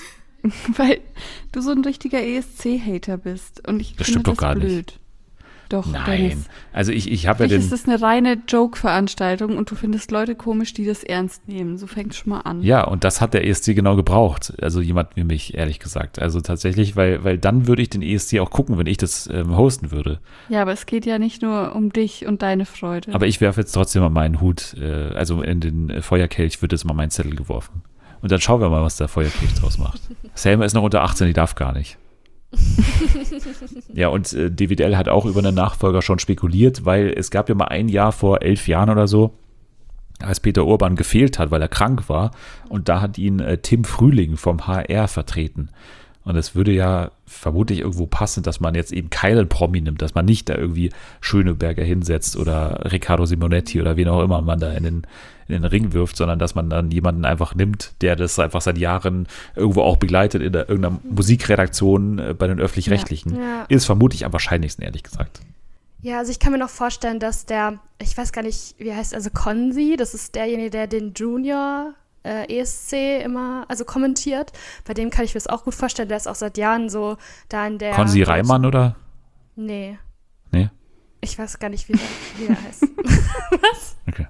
Weil du so ein richtiger E S C-Hater bist. Und ich das finde stimmt doch das gar blöd. nicht. Doch, nein. Dennis. Also ich, ich habe ja den... den... ist das eine reine Joke-Veranstaltung und du findest Leute komisch, die das ernst nehmen. So fängt es schon mal an. Ja, und das hat der E S C genau gebraucht. Also jemand wie mich, ehrlich gesagt. Also tatsächlich, weil, weil dann würde ich den E S C auch gucken, wenn ich das ähm, hosten würde. Ja, aber es geht ja nicht nur um dich und deine Freude. Aber ich werfe jetzt trotzdem mal meinen Hut, äh, also in den Feuerkelch wird jetzt mal mein Zettel geworfen. Und dann schauen wir mal, was der Feuerkelch draus macht. Selma ist noch unter achtzehn, die darf gar nicht. Ja, und äh, D W D L hat auch über einen Nachfolger schon spekuliert, weil es gab ja mal ein Jahr vor elf Jahren oder so, als Peter Urban gefehlt hat, weil er krank war. Und da hat ihn äh, Tim Frühling vom H R vertreten. Und es würde ja vermutlich irgendwo passen, dass man jetzt eben keinen Promi nimmt, dass man nicht da irgendwie Schöneberger hinsetzt oder Riccardo Simonetti oder wen auch immer man da in den, in den Ring wirft, sondern dass man dann jemanden einfach nimmt, der das einfach seit Jahren irgendwo auch begleitet in der, irgendeiner Musikredaktion äh, bei den Öffentlich-Rechtlichen. Ja, ja. Ist vermutlich am wahrscheinlichsten, ehrlich gesagt. Ja, also ich kann mir noch vorstellen, dass der, ich weiß gar nicht, wie heißt, also Konzi, das ist derjenige, der den Junior äh, E S C immer, also kommentiert. Bei dem kann ich mir das auch gut vorstellen, der ist auch seit Jahren so da in der... Konzi Reimann, oder? Nee. Nee? Ich weiß gar nicht, wie der, wie der heißt. Was? Okay.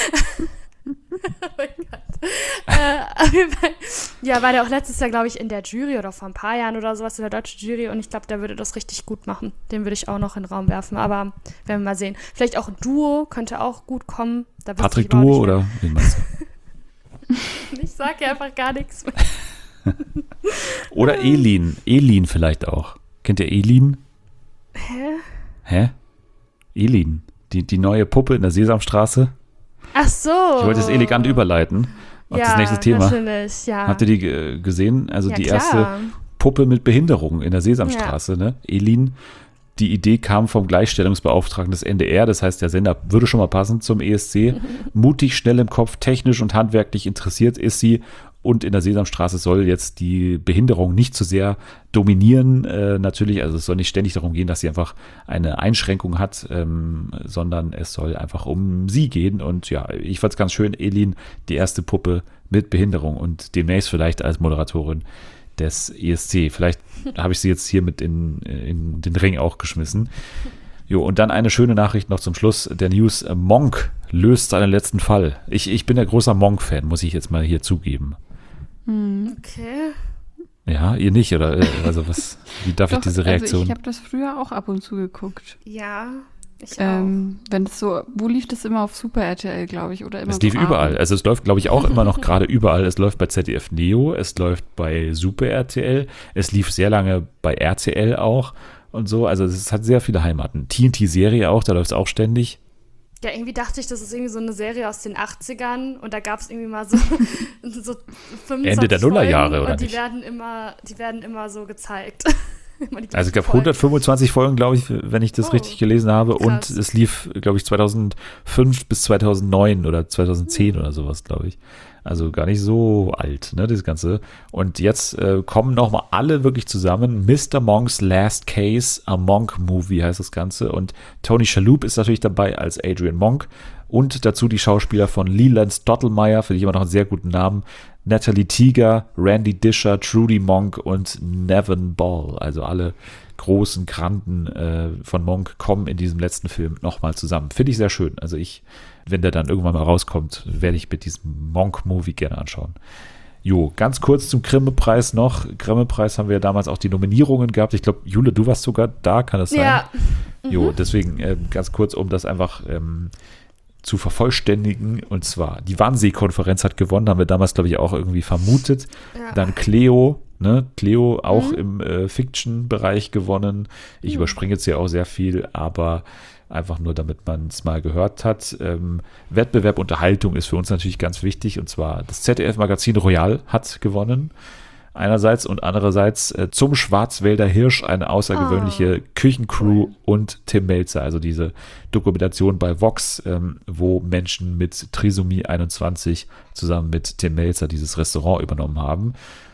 Oh mein Gott. Äh, auf jeden Fall, ja, war der auch letztes Jahr, glaube ich, in der Jury oder vor ein paar Jahren oder sowas in der deutschen Jury und ich glaube, der würde das richtig gut machen. Den würde ich auch noch in den Raum werfen, aber werden wir mal sehen. Vielleicht auch ein Duo könnte auch gut kommen. Da Patrick Duo oder wen meinst du? Ich sag ja einfach gar nichts mehr. Oder Elin. Elin vielleicht auch. Kennt ihr Elin? Hä? Hä? Elin. Die, die neue Puppe in der Sesamstraße. Ach so. Ich wollte es elegant überleiten auf ja, das nächste Thema. Natürlich, ja. Habt ihr die g- gesehen? Also ja, die klar. erste Puppe mit Behinderung in der Sesamstraße, ja. Ne? Elin. Die Idee kam vom Gleichstellungsbeauftragten des N D R, das heißt, der Sender würde schon mal passen zum E S C. Mutig, schnell im Kopf, technisch und handwerklich interessiert ist sie. Und in der Sesamstraße soll jetzt die Behinderung nicht zu sehr dominieren. Äh, natürlich, also es soll nicht ständig darum gehen, dass sie einfach eine Einschränkung hat, ähm, sondern es soll einfach um sie gehen. Und ja, ich fand es ganz schön, Elin, die erste Puppe mit Behinderung und demnächst vielleicht als Moderatorin des E S C. Vielleicht habe ich sie jetzt hier mit in, in den Ring auch geschmissen. Jo, und dann eine schöne Nachricht noch zum Schluss der News. Monk löst seinen letzten Fall. Ich, ich bin der großer Monk-Fan, muss ich jetzt mal hier zugeben. Okay. Ja, ihr nicht, oder? Also was, wie darf Doch, ich diese Reaktion? Also ich habe das früher auch ab und zu geguckt. Ja, ich auch. Ähm, wenn das so, wo lief das immer auf Super R T L, glaube ich, oder immer Es lief so überall. abends? Also es läuft, glaube ich, auch immer noch gerade überall. Es läuft bei Z D F Neo, es läuft bei Super R T L, es lief sehr lange bei R T L auch und so. Also es hat sehr viele Heimaten. T N T-Serie auch, da läuft es auch ständig. Ja, irgendwie dachte ich, das ist irgendwie so eine Serie aus den achtzigern und da gab es irgendwie mal so, so fünfundzwanzig Ende der Nullerjahre, Folgen oder und die nicht? werden immer, die werden immer so gezeigt. Immer die Also es gab Folgen. hundertfünfundzwanzig Folgen, glaube ich, wenn ich das Oh, richtig gelesen habe. krass. Und es lief, glaube ich, zweitausendfünf bis zweitausendneun oder zweitausendzehn oder sowas, glaube ich. Also gar nicht so alt, ne, das Ganze. Und jetzt äh, kommen nochmal alle wirklich zusammen. Mister Monk's Last Case, a Monk Movie heißt das Ganze. Und Tony Shalhoub ist natürlich dabei als Adrian Monk. Und dazu die Schauspieler von Leland Stottlemyre, finde ich immer noch einen sehr guten Namen. Natalie Teeger, Randy Disher, Trudy Monk und Nevin Ball. Also alle großen Granden äh, von Monk kommen in diesem letzten Film nochmal zusammen. Finde ich sehr schön. Also ich, wenn der dann irgendwann mal rauskommt, werde ich mit diesem Monk-Movie gerne anschauen. Jo, ganz kurz zum Grimme-Preis noch. Grimme-Preis haben wir ja damals auch die Nominierungen gehabt. Ich glaube, Jule, du warst sogar da, kann das sein? Ja. Jo, deswegen äh, ganz kurz, um das einfach ähm, zu vervollständigen. Und zwar, die Wannsee-Konferenz hat gewonnen, haben wir damals, glaube ich, auch irgendwie vermutet. Ja. Dann Cleo, ne? Cleo auch Mhm. im äh, Fiction-Bereich gewonnen. Ich Mhm. überspringe jetzt hier auch sehr viel, aber einfach nur, damit man es mal gehört hat. Ähm, Wettbewerb Unterhaltung ist für uns natürlich ganz wichtig. Und zwar das Z D F-Magazin Royal hat gewonnen. Einerseits und andererseits äh, zum Schwarzwälder Hirsch eine außergewöhnliche Oh. Küchencrew Cool. und Tim Melzer, also diese Dokumentation bei Vox, ähm, wo Menschen mit Trisomie einundzwanzig zusammen mit Tim Melzer dieses Restaurant übernommen haben.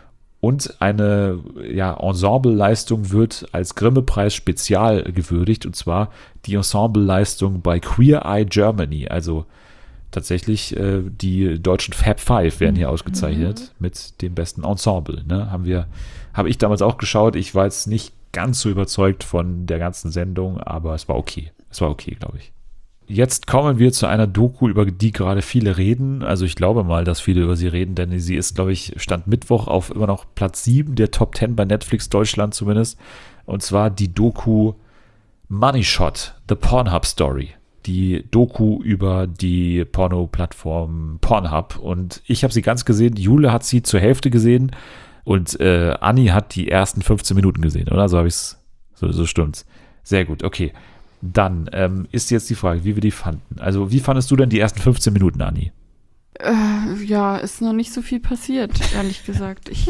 Und eine ja, Ensembleleistung wird als Grimme-Preis spezial gewürdigt, und zwar die Ensembleleistung bei Queer Eye Germany, also tatsächlich äh, die deutschen Fab Five werden hier ausgezeichnet mit dem besten Ensemble. Ne? Haben wir, habe ich damals auch geschaut. Ich war jetzt nicht ganz so überzeugt von der ganzen Sendung, aber es war okay. Es war okay, glaube ich. Jetzt kommen wir zu einer Doku, über die gerade viele reden. Also ich glaube mal, dass viele über sie reden, denn sie ist, glaube ich, Stand Mittwoch auf immer noch Platz sieben der Top zehn bei Netflix Deutschland zumindest. Und zwar die Doku Money Shot, The Pornhub Story. Die Doku über die Porno-Plattform Pornhub. Und ich habe sie ganz gesehen. Jule hat sie zur Hälfte gesehen. Und äh, Anni hat die ersten fünfzehn Minuten gesehen, oder? So habe ich es. So, so stimmt's. Sehr gut, okay. Dann ähm, ist jetzt die Frage, wie wir die fanden. Also, wie fandest du denn die ersten fünfzehn Minuten, Anni? Äh, ja, ist noch nicht so viel passiert, ehrlich gesagt. Ich,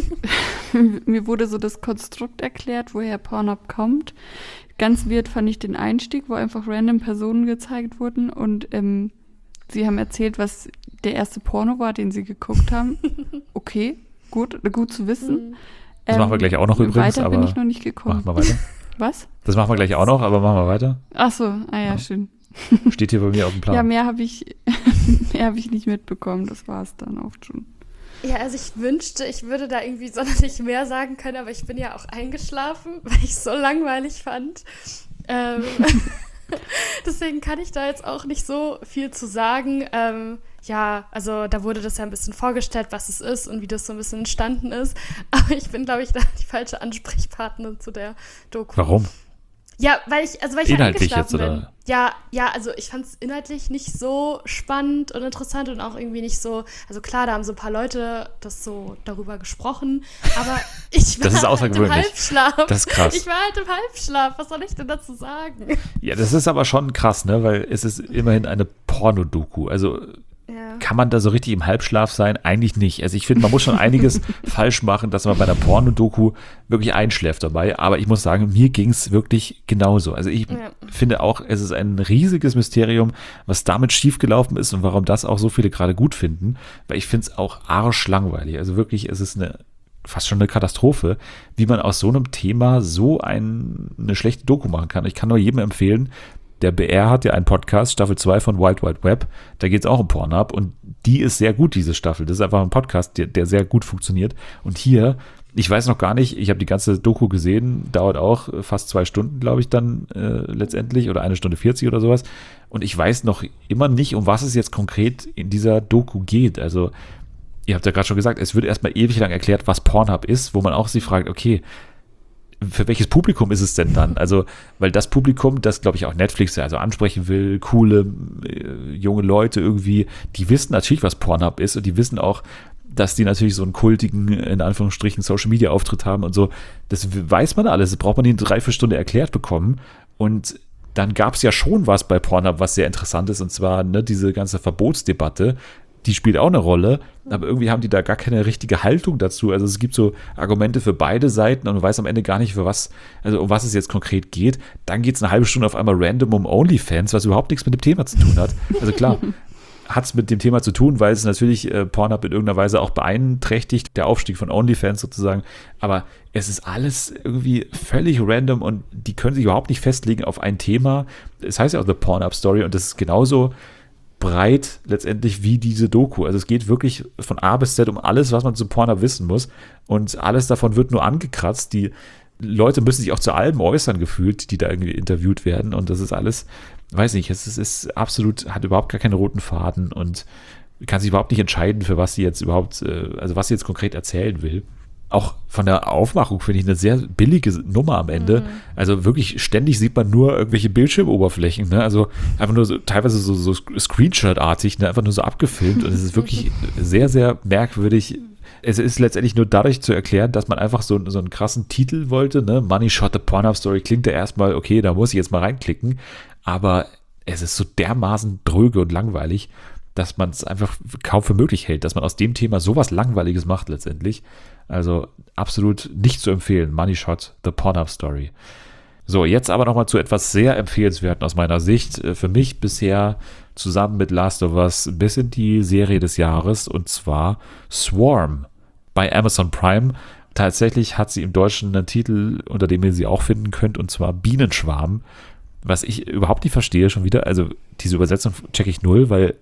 mir wurde so das Konstrukt erklärt, woher Pornhub kommt. Ganz weird fand ich den Einstieg, wo einfach random Personen gezeigt wurden und ähm, sie haben erzählt, was der erste Porno war, den sie geguckt haben. Okay, gut, gut zu wissen. Das machen wir gleich auch noch übrigens, Weiter aber bin ich noch nicht gekommen. Machen wir weiter. Was? Das machen wir gleich auch noch, aber machen wir weiter. Ach so, ah ja, Ja. schön. Steht hier bei mir auf dem Plan. Ja, mehr habe ich, mehr habe ich nicht mitbekommen. Das war es dann auch schon. Ja, also ich wünschte, ich würde da irgendwie sonderlich mehr sagen können, aber ich bin ja auch eingeschlafen, weil ich es so langweilig fand. Ähm, deswegen kann ich da jetzt auch nicht so viel zu sagen. Ähm, ja, also da wurde das ja ein bisschen vorgestellt, was es ist und wie das so ein bisschen entstanden ist. Aber ich bin, glaube ich, da die falsche Ansprechpartnerin zu der Doku. Warum? Ja, weil ich, also weil ich ja Inhaltlich eingeschlafen jetzt, bin. oder? Ja, ja, also ich fand es inhaltlich nicht so spannend und interessant und auch irgendwie nicht so, also klar, da haben so ein paar Leute das so darüber gesprochen, aber ich war Das ist halt im außergewöhnlich. Halbschlaf. Das ist krass. Ich war halt im Halbschlaf, was soll ich denn dazu sagen? Ja, das ist aber schon krass, ne? Weil es ist immerhin eine Pornodoku. Also Ja. kann man da so richtig im Halbschlaf sein? Eigentlich nicht. Also ich finde, man muss schon einiges falsch machen, dass man bei einer Pornodoku wirklich einschläft dabei. Aber ich muss sagen, mir ging es wirklich genauso. Also ich Ja. finde auch, es ist ein riesiges Mysterium, was damit schiefgelaufen ist und warum das auch so viele gerade gut finden. Weil ich finde es auch arschlangweilig. Also wirklich, es ist eine fast schon eine Katastrophe, wie man aus so einem Thema so ein, eine schlechte Doku machen kann. Ich kann nur jedem empfehlen, der B R hat ja einen Podcast, Staffel zwei von Wild Wild Web, da geht es auch um Pornhub und die ist sehr gut, diese Staffel. Das ist einfach ein Podcast, der, der sehr gut funktioniert. Und hier, ich weiß noch gar nicht, ich habe die ganze Doku gesehen, dauert auch fast zwei Stunden, glaube ich, dann äh, letztendlich oder eine Stunde vierzig oder sowas. Und ich weiß noch immer nicht, um was es jetzt konkret in dieser Doku geht. Also ihr habt ja gerade schon gesagt, es wird erstmal ewig lang erklärt, was Pornhub ist, wo man auch sich fragt, okay, für welches Publikum ist es denn dann? Also, weil das Publikum, das glaube ich auch Netflix also ansprechen will, coole äh, junge Leute irgendwie, die wissen natürlich, was Pornhub ist und die wissen auch, dass die natürlich so einen kultigen, in Anführungsstrichen, Social-Media-Auftritt haben und so. Das weiß man alles, das braucht man in drei, vier Stunden erklärt bekommen. Und dann gab es ja schon was bei Pornhub, was sehr interessant ist, und zwar ne, diese ganze Verbotsdebatte, die spielt auch eine Rolle, aber irgendwie haben die da gar keine richtige Haltung dazu. Also es gibt so Argumente für beide Seiten und man weiß am Ende gar nicht, für was, also um was es jetzt konkret geht. Dann geht es eine halbe Stunde auf einmal random um OnlyFans, was überhaupt nichts mit dem Thema zu tun hat. Also klar, hat es mit dem Thema zu tun, weil es natürlich äh, Pornhub in irgendeiner Weise auch beeinträchtigt, der Aufstieg von OnlyFans sozusagen. Aber es ist alles irgendwie völlig random und die können sich überhaupt nicht festlegen auf ein Thema. Es heißt ja auch The Pornhub Story und das ist genauso breit letztendlich wie diese Doku. Also es geht wirklich von A bis Z um alles, was man zu Pornhub wissen muss und alles davon wird nur angekratzt. Die Leute müssen sich auch zu allem äußern gefühlt, die da irgendwie interviewt werden und das ist alles, weiß nicht, es ist, ist absolut, hat überhaupt gar keine roten Faden und kann sich überhaupt nicht entscheiden, für was sie jetzt überhaupt, also was sie jetzt konkret erzählen will. Auch von der Aufmachung finde ich eine sehr billige Nummer am Ende. Mhm. Also wirklich ständig sieht man nur irgendwelche Bildschirmoberflächen. Ne? Also einfach nur so, teilweise so, so Screenshot-artig, ne? Einfach nur so abgefilmt. Und es ist wirklich sehr, sehr merkwürdig. Es ist letztendlich nur dadurch zu erklären, dass man einfach so, so einen krassen Titel wollte. Ne? Money Shot, the Pornhub Story klingt ja erstmal, okay, da muss ich jetzt mal reinklicken. Aber es ist so dermaßen dröge und langweilig, dass man es einfach kaum für möglich hält, dass man aus dem Thema sowas Langweiliges macht letztendlich. Also absolut nicht zu empfehlen. Money Shot, the Pornhub Story. So, jetzt aber nochmal zu etwas sehr Empfehlenswerten aus meiner Sicht. Für mich bisher zusammen mit Last of Us bis in die Serie des Jahres und zwar Swarm bei Amazon Prime. Tatsächlich hat sie im Deutschen einen Titel, unter dem ihr sie auch finden könnt, und zwar Bienenschwarm. Was ich überhaupt nicht verstehe schon wieder. Also diese Übersetzung checke ich null, weil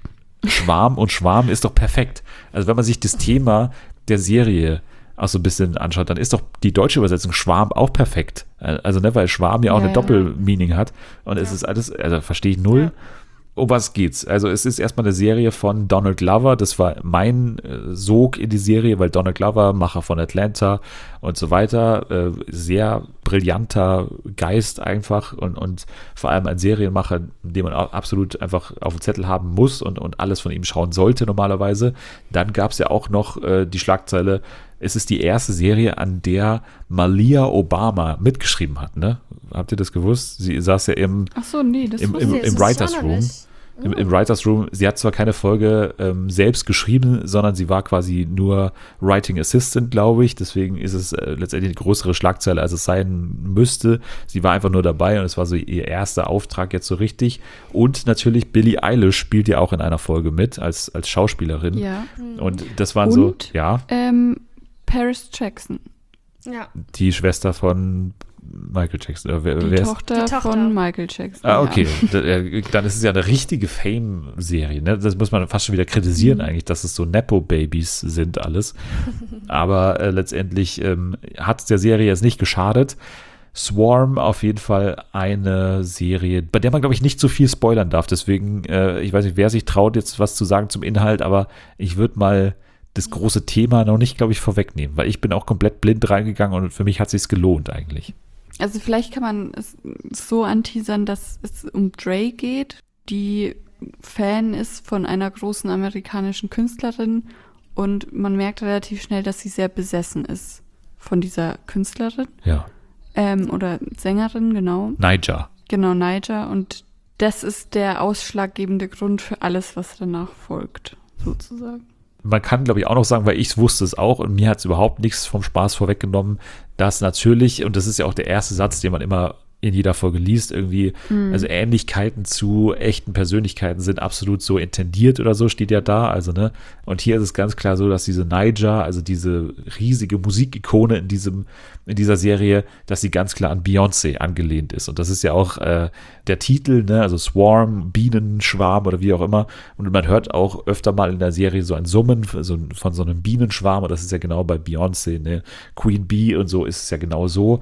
Schwarm und Schwarm ist doch perfekt. Also wenn man sich das Thema der Serie auch so ein bisschen anschaut, dann ist doch die deutsche Übersetzung Schwarm auch perfekt. Also ne, weil Schwarm ja auch ja, eine ja. Doppelmeaning hat und ja. es ist alles, also verstehe ich null. Ja. Um was geht's? Also es ist erstmal eine Serie von Donald Glover, das war mein äh, Sog in die Serie, weil Donald Glover, Macher von Atlanta und so weiter, äh, sehr brillanter Geist einfach und, und vor allem ein Serienmacher, den man auch absolut einfach auf dem Zettel haben muss und, und alles von ihm schauen sollte normalerweise. Dann gab es ja auch noch äh, die Schlagzeile, es ist die erste Serie, an der Malia Obama mitgeschrieben hat, ne? Habt ihr das gewusst? Sie saß ja im, Ach so, nee, das im, im, im Writers Room. Im, Im Writers Room, sie hat zwar keine Folge ähm, selbst geschrieben, sondern sie war quasi nur Writing Assistant, glaube ich. Deswegen ist es äh, letztendlich eine größere Schlagzeile, als es sein müsste. Sie war einfach nur dabei und es war so ihr erster Auftrag jetzt so richtig. Und natürlich Billie Eilish spielt ja auch in einer Folge mit als, als Schauspielerin. Ja. Und das waren und, so, ja. Ähm, Paris Jackson. Ja. Die Schwester von Michael Jackson. Wer, die, wer Tochter ist? die Tochter von Michael Jackson. Ah, okay. Ja. Dann ist es ja eine richtige Fame-Serie. Ne? Das muss man fast schon wieder kritisieren mhm. eigentlich, dass es so Nepo-Babys sind alles. Aber äh, letztendlich ähm, hat es der Serie jetzt nicht geschadet. Swarm auf jeden Fall eine Serie, bei der man, glaube ich, nicht so viel spoilern darf. Deswegen, äh, ich weiß nicht, wer sich traut, jetzt was zu sagen zum Inhalt, aber ich würde mal das große Thema noch nicht, glaube ich, vorwegnehmen, weil ich bin auch komplett blind reingegangen und für mich hat es sich gelohnt eigentlich. Also vielleicht kann man es so anteasern, dass es um Dre geht, die Fan ist von einer großen amerikanischen Künstlerin und man merkt relativ schnell, dass sie sehr besessen ist von dieser Künstlerin. Ja. Ähm, oder Sängerin, genau. Niger. Genau, Niger. Und das ist der ausschlaggebende Grund für alles, was danach folgt, sozusagen. Man kann, glaube ich, auch noch sagen, weil ich wusste es auch und mir hat es überhaupt nichts vom Spaß vorweggenommen, dass natürlich, und das ist ja auch der erste Satz, den man immer in jeder Folge liest, irgendwie, mhm. also Ähnlichkeiten zu echten Persönlichkeiten sind absolut so intendiert oder so, steht ja da, also ne, und hier ist es ganz klar so, dass diese Niger, also diese riesige Musikikone in diesem, in dieser Serie, dass sie ganz klar an Beyoncé angelehnt ist und das ist ja auch äh, der Titel, ne, also Swarm, Bienenschwarm oder wie auch immer und man hört auch öfter mal in der Serie so ein Summen so, von so einem Bienenschwarm und das ist ja genau bei Beyoncé, ne, Queen Bee und so ist es ja genau so.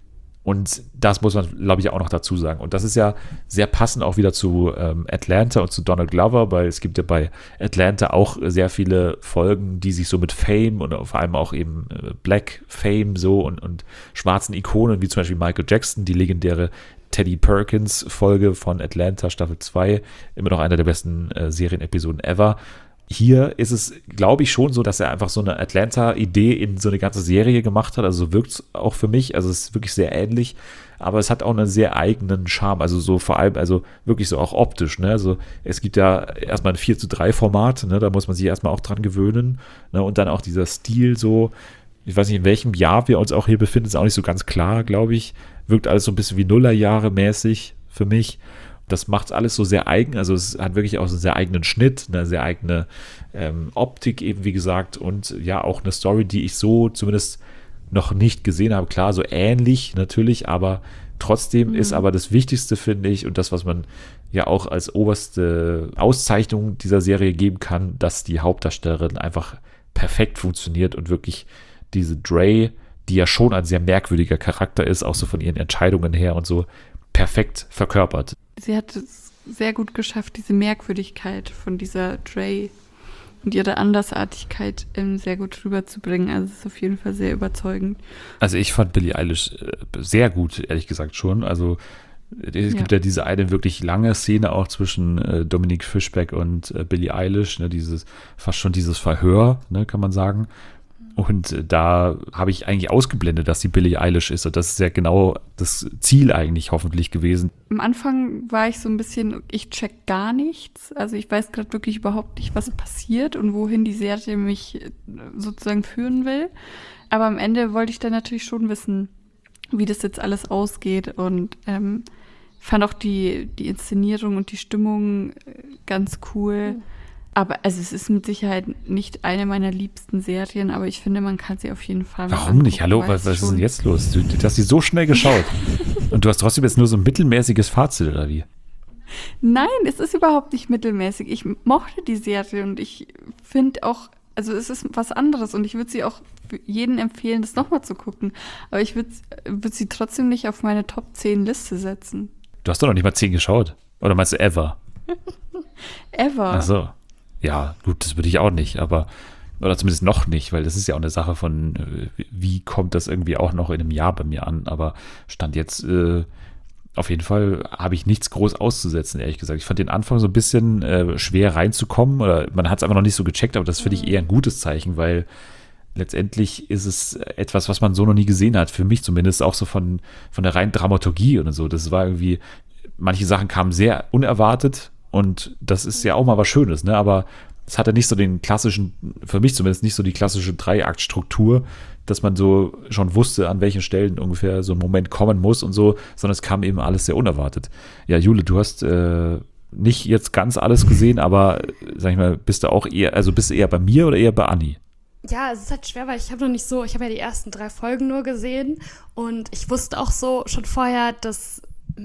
Und das muss man, glaube ich, auch noch dazu sagen. Und das ist ja sehr passend auch wieder zu ähm, Atlanta und zu Donald Glover, weil es gibt ja bei Atlanta auch sehr viele Folgen, die sich so mit Fame und vor allem auch eben äh, Black Fame so und, und schwarzen Ikonen, wie zum Beispiel Michael Jackson, die legendäre Teddy Perkins Folge von Atlanta Staffel zwei, immer noch einer der besten äh, Serienepisoden ever. Hier ist es, glaube ich, schon so, dass er einfach so eine Atlanta-Idee in so eine ganze Serie gemacht hat. Also wirkt es auch für mich. Also es ist wirklich sehr ähnlich. Aber es hat auch einen sehr eigenen Charme. Also so vor allem, also wirklich so auch optisch. Ne? Also es gibt ja erstmal ein vier zu drei Format. Ne? Da muss man sich erstmal auch dran gewöhnen. Ne? Und dann auch dieser Stil so. Ich weiß nicht, in welchem Jahr wir uns auch hier befinden. Ist auch nicht so ganz klar, glaube ich. Wirkt alles so ein bisschen wie Nullerjahre mäßig für mich. Das macht alles so sehr eigen, also es hat wirklich auch so einen sehr eigenen Schnitt, eine sehr eigene ähm, Optik eben, wie gesagt, und ja, auch eine Story, die ich so zumindest noch nicht gesehen habe. Klar, so ähnlich natürlich, aber trotzdem mhm. ist aber das Wichtigste, finde ich, und das, was man ja auch als oberste Auszeichnung dieser Serie geben kann, dass die Hauptdarstellerin einfach perfekt funktioniert und wirklich diese Dre, die ja schon ein sehr merkwürdiger Charakter ist, auch so von ihren Entscheidungen her und so, perfekt verkörpert. Sie hat es sehr gut geschafft, diese Merkwürdigkeit von dieser Dre und ihre Andersartigkeit ähm, sehr gut rüberzubringen. Also es ist auf jeden Fall sehr überzeugend. Also ich fand Billie Eilish äh, sehr gut, ehrlich gesagt schon. Also es ja. gibt ja diese eine wirklich lange Szene auch zwischen äh, Dominique Fishback und äh, Billie Eilish, ne, dieses, fast schon dieses Verhör, ne, kann man sagen. Und äh, da habe ich eigentlich ausgeblendet, dass sie Billie Eilish ist. Und das ist ja genau das Ziel eigentlich hoffentlich gewesen. Am Anfang war ich so ein bisschen, ich check gar nichts. Also ich weiß gerade wirklich überhaupt nicht, was passiert und wohin die Serie mich sozusagen führen will. Aber am Ende wollte ich dann natürlich schon wissen, wie das jetzt alles ausgeht. Und ähm, fand auch die, die Inszenierung und die Stimmung ganz cool. Mhm. Aber also es ist mit Sicherheit nicht eine meiner liebsten Serien, aber ich finde, man kann sie auf jeden Fall mal Warum nicht? Hallo, was, was ist denn jetzt los? Du, du hast sie so schnell geschaut. Und du hast trotzdem jetzt nur so ein mittelmäßiges Fazit, oder wie? Nein, es ist überhaupt nicht mittelmäßig. Ich mochte die Serie und ich finde auch, also es ist was anderes und ich würde sie auch für jeden empfehlen, das nochmal zu gucken. Aber ich würde würd sie trotzdem nicht auf meine Top zehn Liste setzen. Du hast doch noch nicht mal zehn geschaut. Oder meinst du ever? Ever. Ach so. Ja, gut, das würde ich auch nicht, aber, oder zumindest noch nicht, weil das ist ja auch eine Sache von, wie kommt das irgendwie auch noch in einem Jahr bei mir an, aber Stand jetzt, äh, auf jeden Fall habe ich nichts groß auszusetzen, ehrlich gesagt. Ich fand den Anfang so ein bisschen äh, schwer reinzukommen, oder man hat es einfach noch nicht so gecheckt, aber das finde ich eher ein gutes Zeichen, weil letztendlich ist es etwas, was man so noch nie gesehen hat, für mich zumindest, auch so von, von der reinen Dramaturgie und so. Das war irgendwie, manche Sachen kamen sehr unerwartet. Und das ist ja auch mal was Schönes, ne? Aber es hatte nicht so den klassischen, für mich zumindest nicht so die klassische Dreiaktstruktur, dass man so schon wusste, an welchen Stellen ungefähr so ein Moment kommen muss und so, sondern es kam eben alles sehr unerwartet. Ja, Jule, du hast äh, nicht jetzt ganz alles gesehen, aber sag ich mal, bist du auch eher, also bist du eher bei mir oder eher bei Anni? Ja, es ist halt schwer, weil ich habe noch nicht so, ich habe ja die ersten drei Folgen nur gesehen und ich wusste auch so schon vorher, dass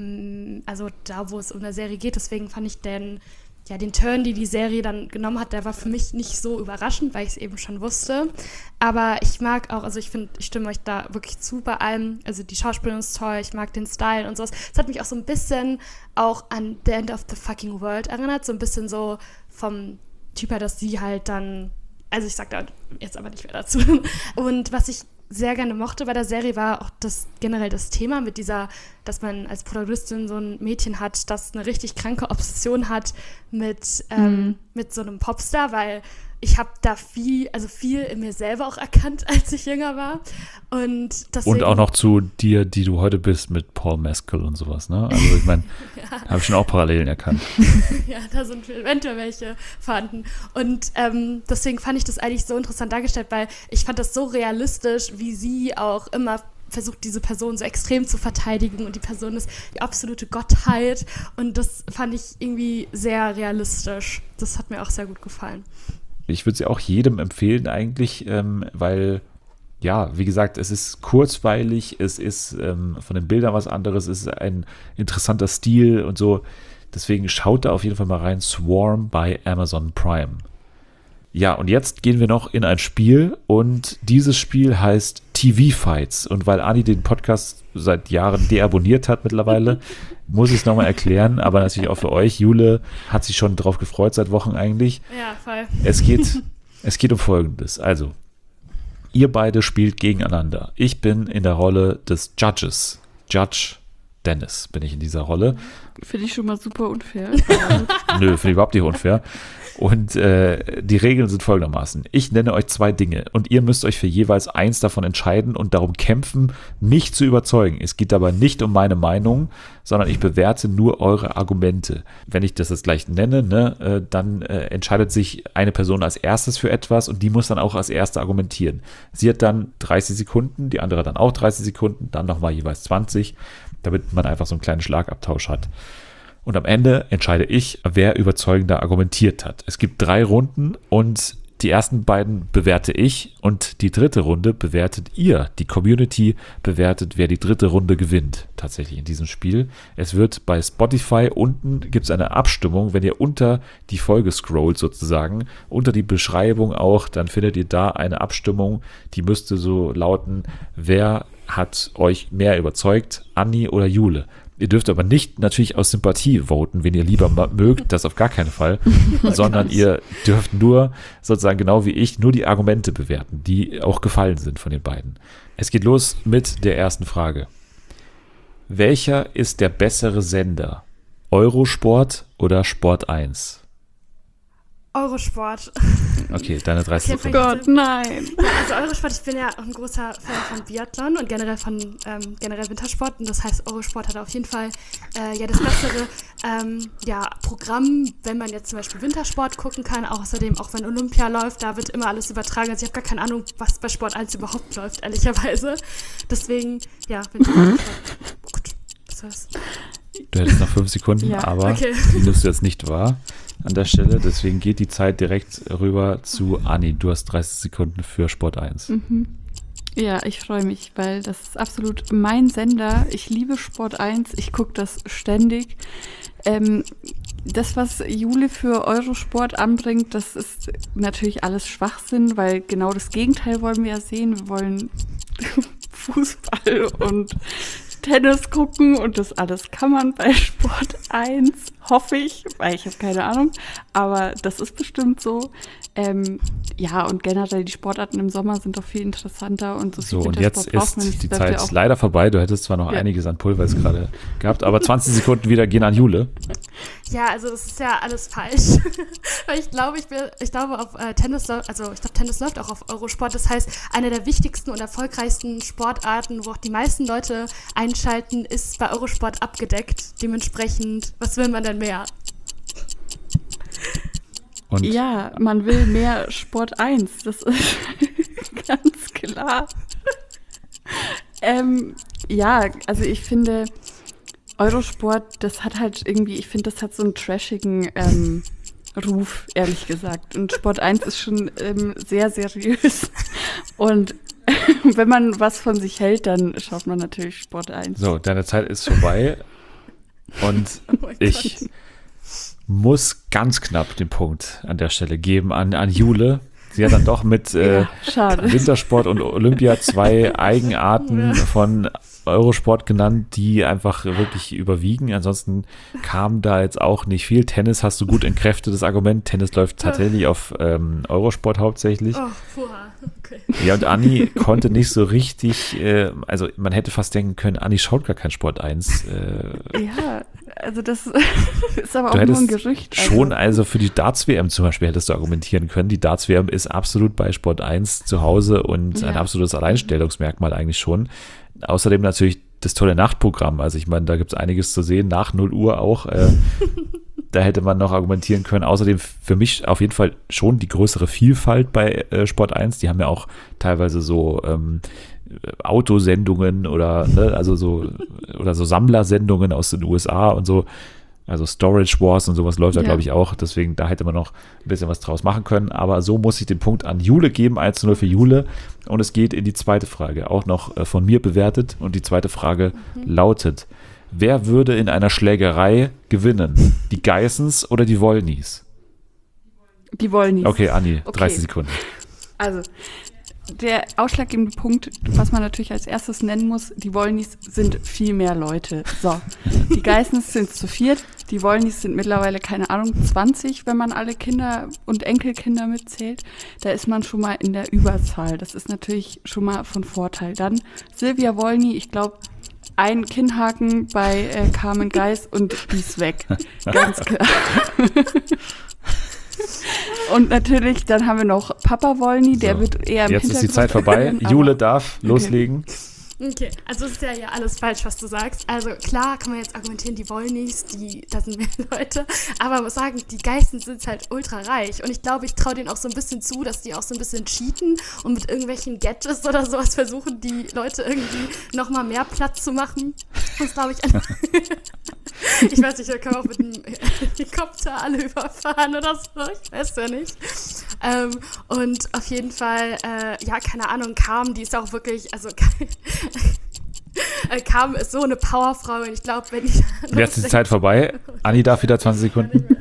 also da, wo es um eine Serie geht, deswegen fand ich den, ja, den Turn, die die Serie dann genommen hat, der war für mich nicht so überraschend, weil ich es eben schon wusste, aber ich mag auch, also ich finde, ich stimme euch da wirklich zu bei allem, also die Schauspielerin ist toll, ich mag den Style und sowas, es hat mich auch so ein bisschen auch an The End of the Fucking World erinnert, so ein bisschen so vom Typ her, dass sie halt dann, also ich sag da jetzt aber nicht mehr dazu, und was ich sehr gerne mochte bei der Serie, war auch das generell das Thema mit dieser, dass man als Protagonistin so ein Mädchen hat, das eine richtig kranke Obsession hat mit, ähm, mhm. mit so einem Popstar, weil ich habe da viel, also viel in mir selber auch erkannt, als ich jünger war. Und, deswegen, und auch noch zu dir, die du heute bist, mit Paul Mescal und sowas, ne? Also ich meine, ja. habe ich schon auch Parallelen erkannt. Ja, da sind eventuell welche vorhanden. Und ähm, deswegen fand ich das eigentlich so interessant dargestellt, weil ich fand das so realistisch, wie sie auch immer versucht, diese Person so extrem zu verteidigen und die Person ist die absolute Gottheit und das fand ich irgendwie sehr realistisch. Das hat mir auch sehr gut gefallen. Ich würde sie auch jedem empfehlen eigentlich, ähm, weil, ja, wie gesagt, es ist kurzweilig, es ist ähm, von den Bildern was anderes, es ist ein interessanter Stil und so. Deswegen schaut da auf jeden Fall mal rein. Swarm bei Amazon Prime. Ja, und jetzt gehen wir noch in ein Spiel und dieses Spiel heißt T V-Fights. Und weil Anni den Podcast seit Jahren deabonniert hat mittlerweile, muss ich es nochmal erklären, aber natürlich auch für euch. Jule hat sich schon drauf gefreut seit Wochen eigentlich. Ja, voll. Es geht, es geht um Folgendes. Also, ihr beide spielt gegeneinander. Ich bin in der Rolle des Judges. Judge Dennis bin ich in dieser Rolle. Finde ich schon mal super unfair. Nö, finde ich überhaupt nicht unfair. Und äh, die Regeln sind folgendermaßen. Ich nenne euch zwei Dinge und ihr müsst euch für jeweils eins davon entscheiden und darum kämpfen, mich zu überzeugen. Es geht dabei nicht um meine Meinung, sondern ich bewerte nur eure Argumente. Wenn ich das jetzt gleich nenne, ne, äh, dann äh, entscheidet sich eine Person als erstes für etwas und die muss dann auch als erste argumentieren. Sie hat dann dreißig Sekunden, die andere dann auch dreißig Sekunden, dann nochmal jeweils zwanzig, damit man einfach so einen kleinen Schlagabtausch hat. Und am Ende entscheide ich, wer überzeugender argumentiert hat. Es gibt drei Runden und die ersten beiden bewerte ich und die dritte Runde bewertet ihr. Die Community bewertet, wer die dritte Runde gewinnt, tatsächlich in diesem Spiel. Es wird bei Spotify unten, gibt es eine Abstimmung, wenn ihr unter die Folge scrollt sozusagen, unter die Beschreibung auch, dann findet ihr da eine Abstimmung, die müsste so lauten, wer hat euch mehr überzeugt, Anni oder Jule? Ihr dürft aber nicht natürlich aus Sympathie voten, wenn ihr lieber mögt, das auf gar keinen Fall, sondern ihr dürft nur sozusagen genau wie ich nur die Argumente bewerten, die auch gefallen sind von den beiden. Es geht los mit der ersten Frage. Welcher ist der bessere Sender? Eurosport oder Sport eins? Eurosport. Okay, deine dreißig Okay, Sekunden. Gott, nein. Ja, also Eurosport, ich bin ja auch ein großer Fan von Biathlon und generell von ähm, generell Wintersport. Und das heißt, Eurosport hat auf jeden Fall äh, ja das bessere ähm, ja, Programm, wenn man jetzt zum Beispiel Wintersport gucken kann. Außerdem, auch wenn Olympia läuft, da wird immer alles übertragen. Also ich habe gar keine Ahnung, was bei Sport eins überhaupt läuft, ehrlicherweise. Deswegen, ja, bin ich Gut, das war's. Du hättest noch fünf Sekunden, Ja, aber okay. die nimmst du jetzt nicht wahr an der Stelle. Deswegen geht die Zeit direkt rüber zu Anni. Du hast dreißig Sekunden für Sport eins. Mhm. Ja, ich freue mich, weil das ist absolut mein Sender. Ich liebe Sport eins, ich gucke das ständig. Ähm, das, was Jule für Eurosport anbringt, das ist natürlich alles Schwachsinn, weil genau das Gegenteil wollen wir ja sehen. Wir wollen Fußball und Tennis gucken und das alles kann man bei Sport eins, hoffe ich, weil ich habe keine Ahnung, aber das ist bestimmt so. Ähm, ja, und generell die Sportarten im Sommer sind doch viel interessanter und so viel So, und Wintersport jetzt braucht man ist nicht. die Das bleibt Zeit ja auch- leider vorbei. Du hättest zwar noch Ja. einiges an Pulver jetzt gerade gehabt, aber zwanzig Sekunden wieder gehen an Jule. Ja, also das ist ja alles falsch. Weil ich glaube, ich, bin, ich glaube, auf äh, Tennis läuft, also ich glaube, Tennis läuft auch auf Eurosport. Das heißt, eine der wichtigsten und erfolgreichsten Sportarten, wo auch die meisten Leute einschalten, ist bei Eurosport abgedeckt. Dementsprechend, was will man denn mehr? Und Ja, man will mehr Sport eins, das ist ganz klar. ähm, ja, also ich finde, Eurosport, das hat halt irgendwie, ich finde, das hat so einen trashigen ähm, Ruf, ehrlich gesagt. Und Sport eins ist schon ähm, sehr seriös. Und wenn man was von sich hält, dann schaut man natürlich Sport eins. so, deine Zeit ist vorbei und Oh mein ich Gott. muss ganz knapp den Punkt an der Stelle geben an, an Jule. Sie hat dann doch mit äh, Ja, schade. Wintersport und Olympia zwei Eigenarten von Eurosport genannt, die einfach wirklich überwiegen. Ansonsten kam da jetzt auch nicht viel. Tennis hast du gut entkräftet, das Argument. Tennis läuft tatsächlich auf ähm, Eurosport hauptsächlich. Oh, puha. Okay. Ja, und Anni konnte nicht so richtig, äh, also man hätte fast denken können, Anni schaut gar kein Sport eins. Äh, Ja, also das ist aber Du auch nur ein hättest Gerücht. schon, also für die Darts-W M zum Beispiel hättest du argumentieren können. Die Darts-W M ist absolut bei Sport eins zu Hause und Ja. ein absolutes Alleinstellungsmerkmal eigentlich schon. Außerdem natürlich das tolle Nachtprogramm. Also ich meine, da gibt es einiges zu sehen, nach null Uhr auch. Äh, da hätte man noch argumentieren können. Außerdem für mich auf jeden Fall schon die größere Vielfalt bei äh, Sport eins. Die haben ja auch teilweise so ähm, Autosendungen oder ne, also so oder so Sammlersendungen aus den U S A und so. Also Storage Wars und sowas läuft da, Ja. glaube ich, auch. Deswegen, da hätte man noch ein bisschen was draus machen können. Aber so muss ich den Punkt an Jule geben, eins zu null für Jule. Und es geht in die zweite Frage, auch noch äh, von mir bewertet. Und die zweite Frage lautet, wer würde in einer Schlägerei gewinnen? Die Geissens oder die Wollnies? Die wollen nicht. Okay, Anni, Okay. dreißig Sekunden. Also, der ausschlaggebende Punkt, was man natürlich als erstes nennen muss, die Wollnies sind viel mehr Leute. So, die Geissens sind zu viert, die Wollnies sind mittlerweile, keine Ahnung, zwanzig, wenn man alle Kinder und Enkelkinder mitzählt. Da ist man schon mal in der Überzahl. Das ist natürlich schon mal von Vorteil. Dann Silvia Wollny, ich glaube, ein Kinnhaken bei äh, Carmen Geis und die ist weg. Ganz klar. Und natürlich, dann haben wir noch Papa Wollny, der so. wird eher im Jetzt ist die Zeit vorbei. Werden, Jule darf okay. loslegen. Okay, also es ist ja, ja alles falsch, was du sagst. Also klar kann man jetzt argumentieren, die Wollnys, die, da sind mehr Leute. Aber man muss sagen, die Geißen sind halt ultra reich. Und ich glaube, ich traue denen auch so ein bisschen zu, dass die auch so ein bisschen cheaten und mit irgendwelchen Gadgets oder sowas versuchen, die Leute irgendwie nochmal mehr Platz zu machen. Das glaube ich einfach. Ich weiß nicht, da können wir auch mit einem Helikopter alle überfahren oder so. Ich weiß ja nicht. Ähm, und auf jeden Fall, äh, ja, keine Ahnung, Carmen, die ist auch wirklich, also Carmen ist so eine Powerfrau und ich glaube, wenn ich... Jetzt ist die Zeit vorbei. Anni darf wieder zwanzig Sekunden.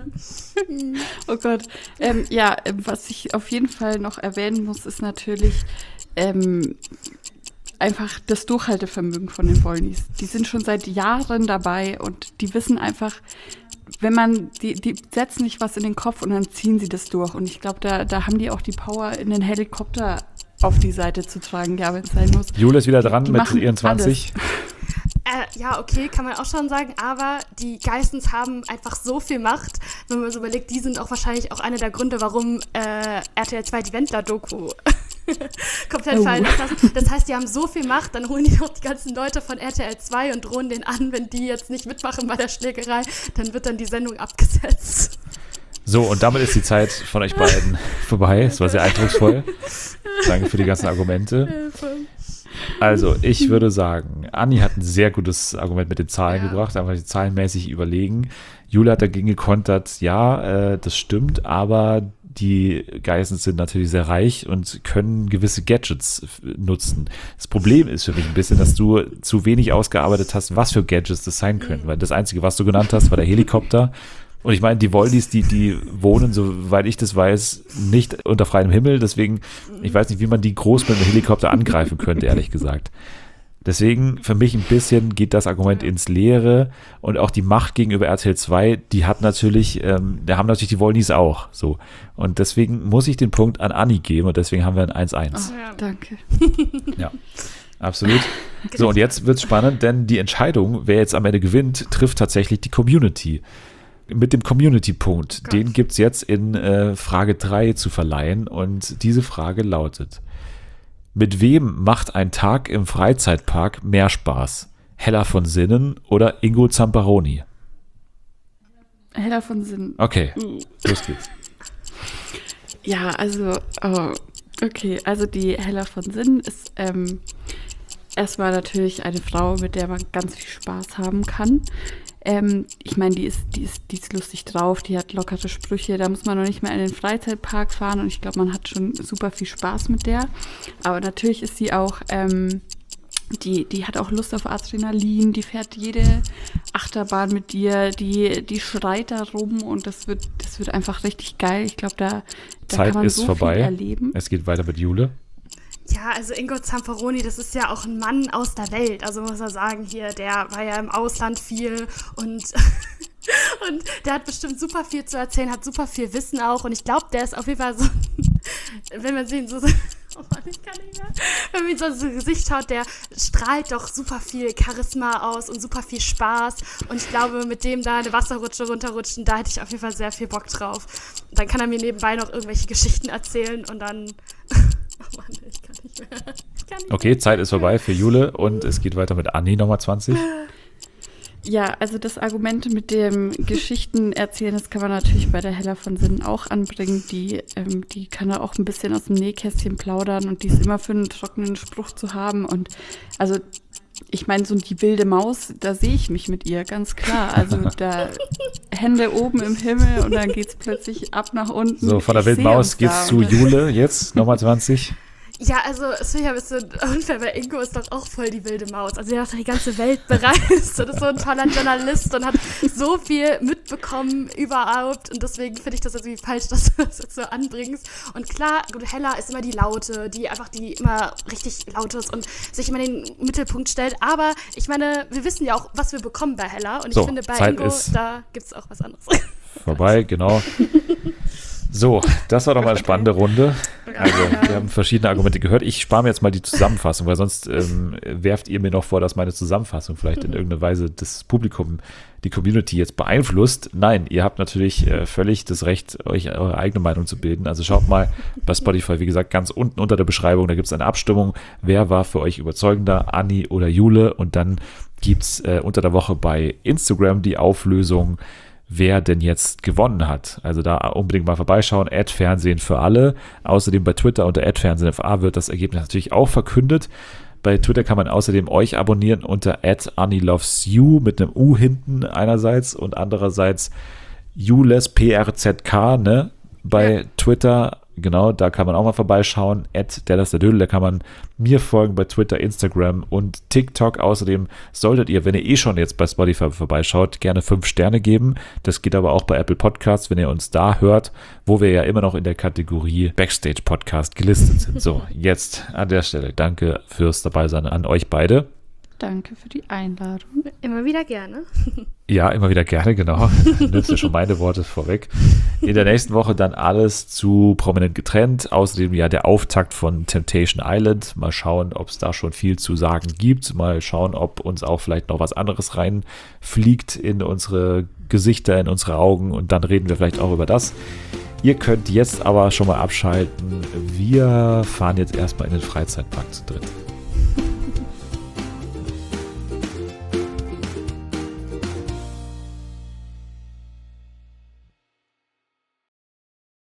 Oh Gott. Ähm, ja, was ich auf jeden Fall noch erwähnen muss, ist natürlich ähm, einfach das Durchhaltevermögen von den Wollnys. Die sind schon seit Jahren dabei und die wissen einfach, wenn man, die, die setzen nicht was in den Kopf und dann ziehen sie das durch. Und ich glaube, da, da haben die auch die Power, in den Helikopter auf die Seite zu tragen, ja, wenn es sein muss. Jule ist wieder dran die mit ihren zwanzig. Äh, ja, okay, kann man auch schon sagen, aber die Geissens haben einfach so viel Macht, wenn man so überlegt, die sind auch wahrscheinlich auch einer der Gründe, warum äh, R T L zwei die Wendler-Doku komplett oh. fallen lassen. Das heißt, die haben so viel Macht, dann holen die noch die ganzen Leute von R T L zwei und drohen denen an, wenn die jetzt nicht mitmachen bei der Schlägerei, dann wird dann die Sendung abgesetzt. So, und damit ist die Zeit von euch beiden vorbei. Es war sehr eindrucksvoll. Danke für die ganzen Argumente. Also, ich würde sagen, Anni hat ein sehr gutes Argument mit den Zahlen ja. gebracht, einfach zahlenmäßig überlegen. Jule hat dagegen gekontert, ja, äh, das stimmt, aber die Geissens sind natürlich sehr reich und können gewisse Gadgets nutzen. Das Problem ist für mich ein bisschen, dass du zu wenig ausgearbeitet hast, was für Gadgets das sein können, weil das Einzige, was du genannt hast, war der Helikopter. Und ich meine, die Wollnys, die, die wohnen, soweit ich das weiß, nicht unter freiem Himmel. Deswegen, ich weiß nicht, wie man die groß mit einem Helikopter angreifen könnte, ehrlich gesagt. Deswegen, für mich ein bisschen geht das Argument ins Leere. Und auch die Macht gegenüber R T L zwei, die hat natürlich, ähm, da haben natürlich die Wollnys auch. So. Und deswegen muss ich den Punkt an Anni geben. Und deswegen haben wir ein eins eins. Oh, ja. Danke. Ja, absolut. So, und jetzt wird's spannend, denn die Entscheidung, wer jetzt am Ende gewinnt, trifft tatsächlich die Community. Mit dem Community-Punkt, Gott. Den gibt es jetzt in äh, Frage drei zu verleihen und diese Frage lautet: Mit wem macht ein Tag im Freizeitpark mehr Spaß? Hella von Sinnen oder Ingo Zamperoni? Hella von Sinnen. Okay, los geht's. Ja, also, oh, okay, also die Hella von Sinnen ist ähm, erstmal natürlich eine Frau, mit der man ganz viel Spaß haben kann. Ähm, ich meine, die ist, die, ist, die ist lustig drauf, die hat lockere Sprüche, da muss man noch nicht mehr in den Freizeitpark fahren und ich glaube, man hat schon super viel Spaß mit der. Aber natürlich ist sie auch, ähm, die, die hat auch Lust auf Adrenalin, die fährt jede Achterbahn mit dir, die, die schreit da rum und das wird, das wird einfach richtig geil. Ich glaube, da, da Zeit kann man ist so vorbei. viel erleben. Es geht weiter mit Jule. Ja, also Ingo Zamperoni, das ist ja auch ein Mann aus der Welt. Also muss man sagen, hier, der war ja im Ausland viel und, und der hat bestimmt super viel zu erzählen, hat super viel Wissen auch. Und ich glaube, der ist auf jeden Fall so, wenn man ihn so, oh Mann, ich kann nicht mehr, wenn man ihn so ins Gesicht schaut, der strahlt doch super viel Charisma aus und super viel Spaß. Und ich glaube, mit dem da eine Wasserrutsche runterrutschen, da hätte ich auf jeden Fall sehr viel Bock drauf. Dann kann er mir nebenbei noch irgendwelche Geschichten erzählen und dann... Oh Mann, ich kann nicht mehr. Ich kann nicht okay, mehr. Zeit ist vorbei für Jule und es geht weiter mit Anni, Nummer zwanzig. Ja, also das Argument mit dem Geschichten erzählen, das kann man natürlich bei der Hella von Sinnen auch anbringen. Die, ähm, die kann da auch ein bisschen aus dem Nähkästchen plaudern und die ist immer für einen trockenen Spruch zu haben. Und also ich meine, so die wilde Maus, da sehe ich mich mit ihr, ganz klar. Also da Hände oben im Himmel und dann geht's plötzlich ab nach unten. So, von der wilden Maus geht's zu Jule, jetzt Nummer zwanzig. Ja, also es finde ich ein bisschen unfair, weil Ingo ist doch auch voll die wilde Maus. Also er hat die ganze Welt bereist und ist so ein toller Journalist und hat so viel mitbekommen überhaupt. Und deswegen finde ich das jetzt irgendwie falsch, dass du das jetzt so anbringst. Und klar, gut, Hella ist immer die Laute, die einfach die immer richtig laut ist und sich immer in den Mittelpunkt stellt. Aber ich meine, wir wissen ja auch, was wir bekommen bei Hella. Und ich so, finde, bei Zeit Ingo, da gibt es auch was anderes. Vorbei, genau. So, das war doch mal eine spannende Runde. Also, wir haben verschiedene Argumente gehört. Ich spare mir jetzt mal die Zusammenfassung, weil sonst ähm, werft ihr mir noch vor, dass meine Zusammenfassung vielleicht in irgendeiner Weise das Publikum, die Community jetzt beeinflusst. Nein, ihr habt natürlich äh, völlig das Recht, euch eure eigene Meinung zu bilden. Also schaut mal bei Spotify, wie gesagt, ganz unten unter der Beschreibung, da gibt es eine Abstimmung. Wer war für euch überzeugender, Anni oder Jule? Und dann gibt es äh, unter der Woche bei Instagram die Auflösung, wer denn jetzt gewonnen hat. Also da unbedingt mal vorbeischauen. Ad Fernsehen für alle. Außerdem bei Twitter unter Ad Fernsehen F A wird das Ergebnis natürlich auch verkündet. Bei Twitter kann man außerdem euch abonnieren unter at Anni loves you mit einem U hinten einerseits und andererseits Jules P R Z K, ne? Bei ja. Twitter, genau, da kann man auch mal vorbeischauen. At der das der Dödel, da kann man mir folgen bei Twitter, Instagram und TikTok. Außerdem solltet ihr, wenn ihr eh schon jetzt bei Spotify vorbeischaut, gerne fünf Sterne geben. Das geht aber auch bei Apple Podcasts, wenn ihr uns da hört, wo wir ja immer noch in der Kategorie Backstage Podcast gelistet sind. So, jetzt an der Stelle danke fürs Dabeisein an euch beide. Danke für die Einladung. Immer wieder gerne. Ja, immer wieder gerne, genau. Nimmst du schon meine Worte vorweg. In der nächsten Woche dann alles zu Prominent getrennt. Außerdem ja der Auftakt von Temptation Island. Mal schauen, ob es da schon viel zu sagen gibt. Mal schauen, ob uns auch vielleicht noch was anderes reinfliegt in unsere Gesichter, in unsere Augen. Und dann reden wir vielleicht auch über das. Ihr könnt jetzt aber schon mal abschalten. Wir fahren jetzt erstmal in den Freizeitpark zu dritt.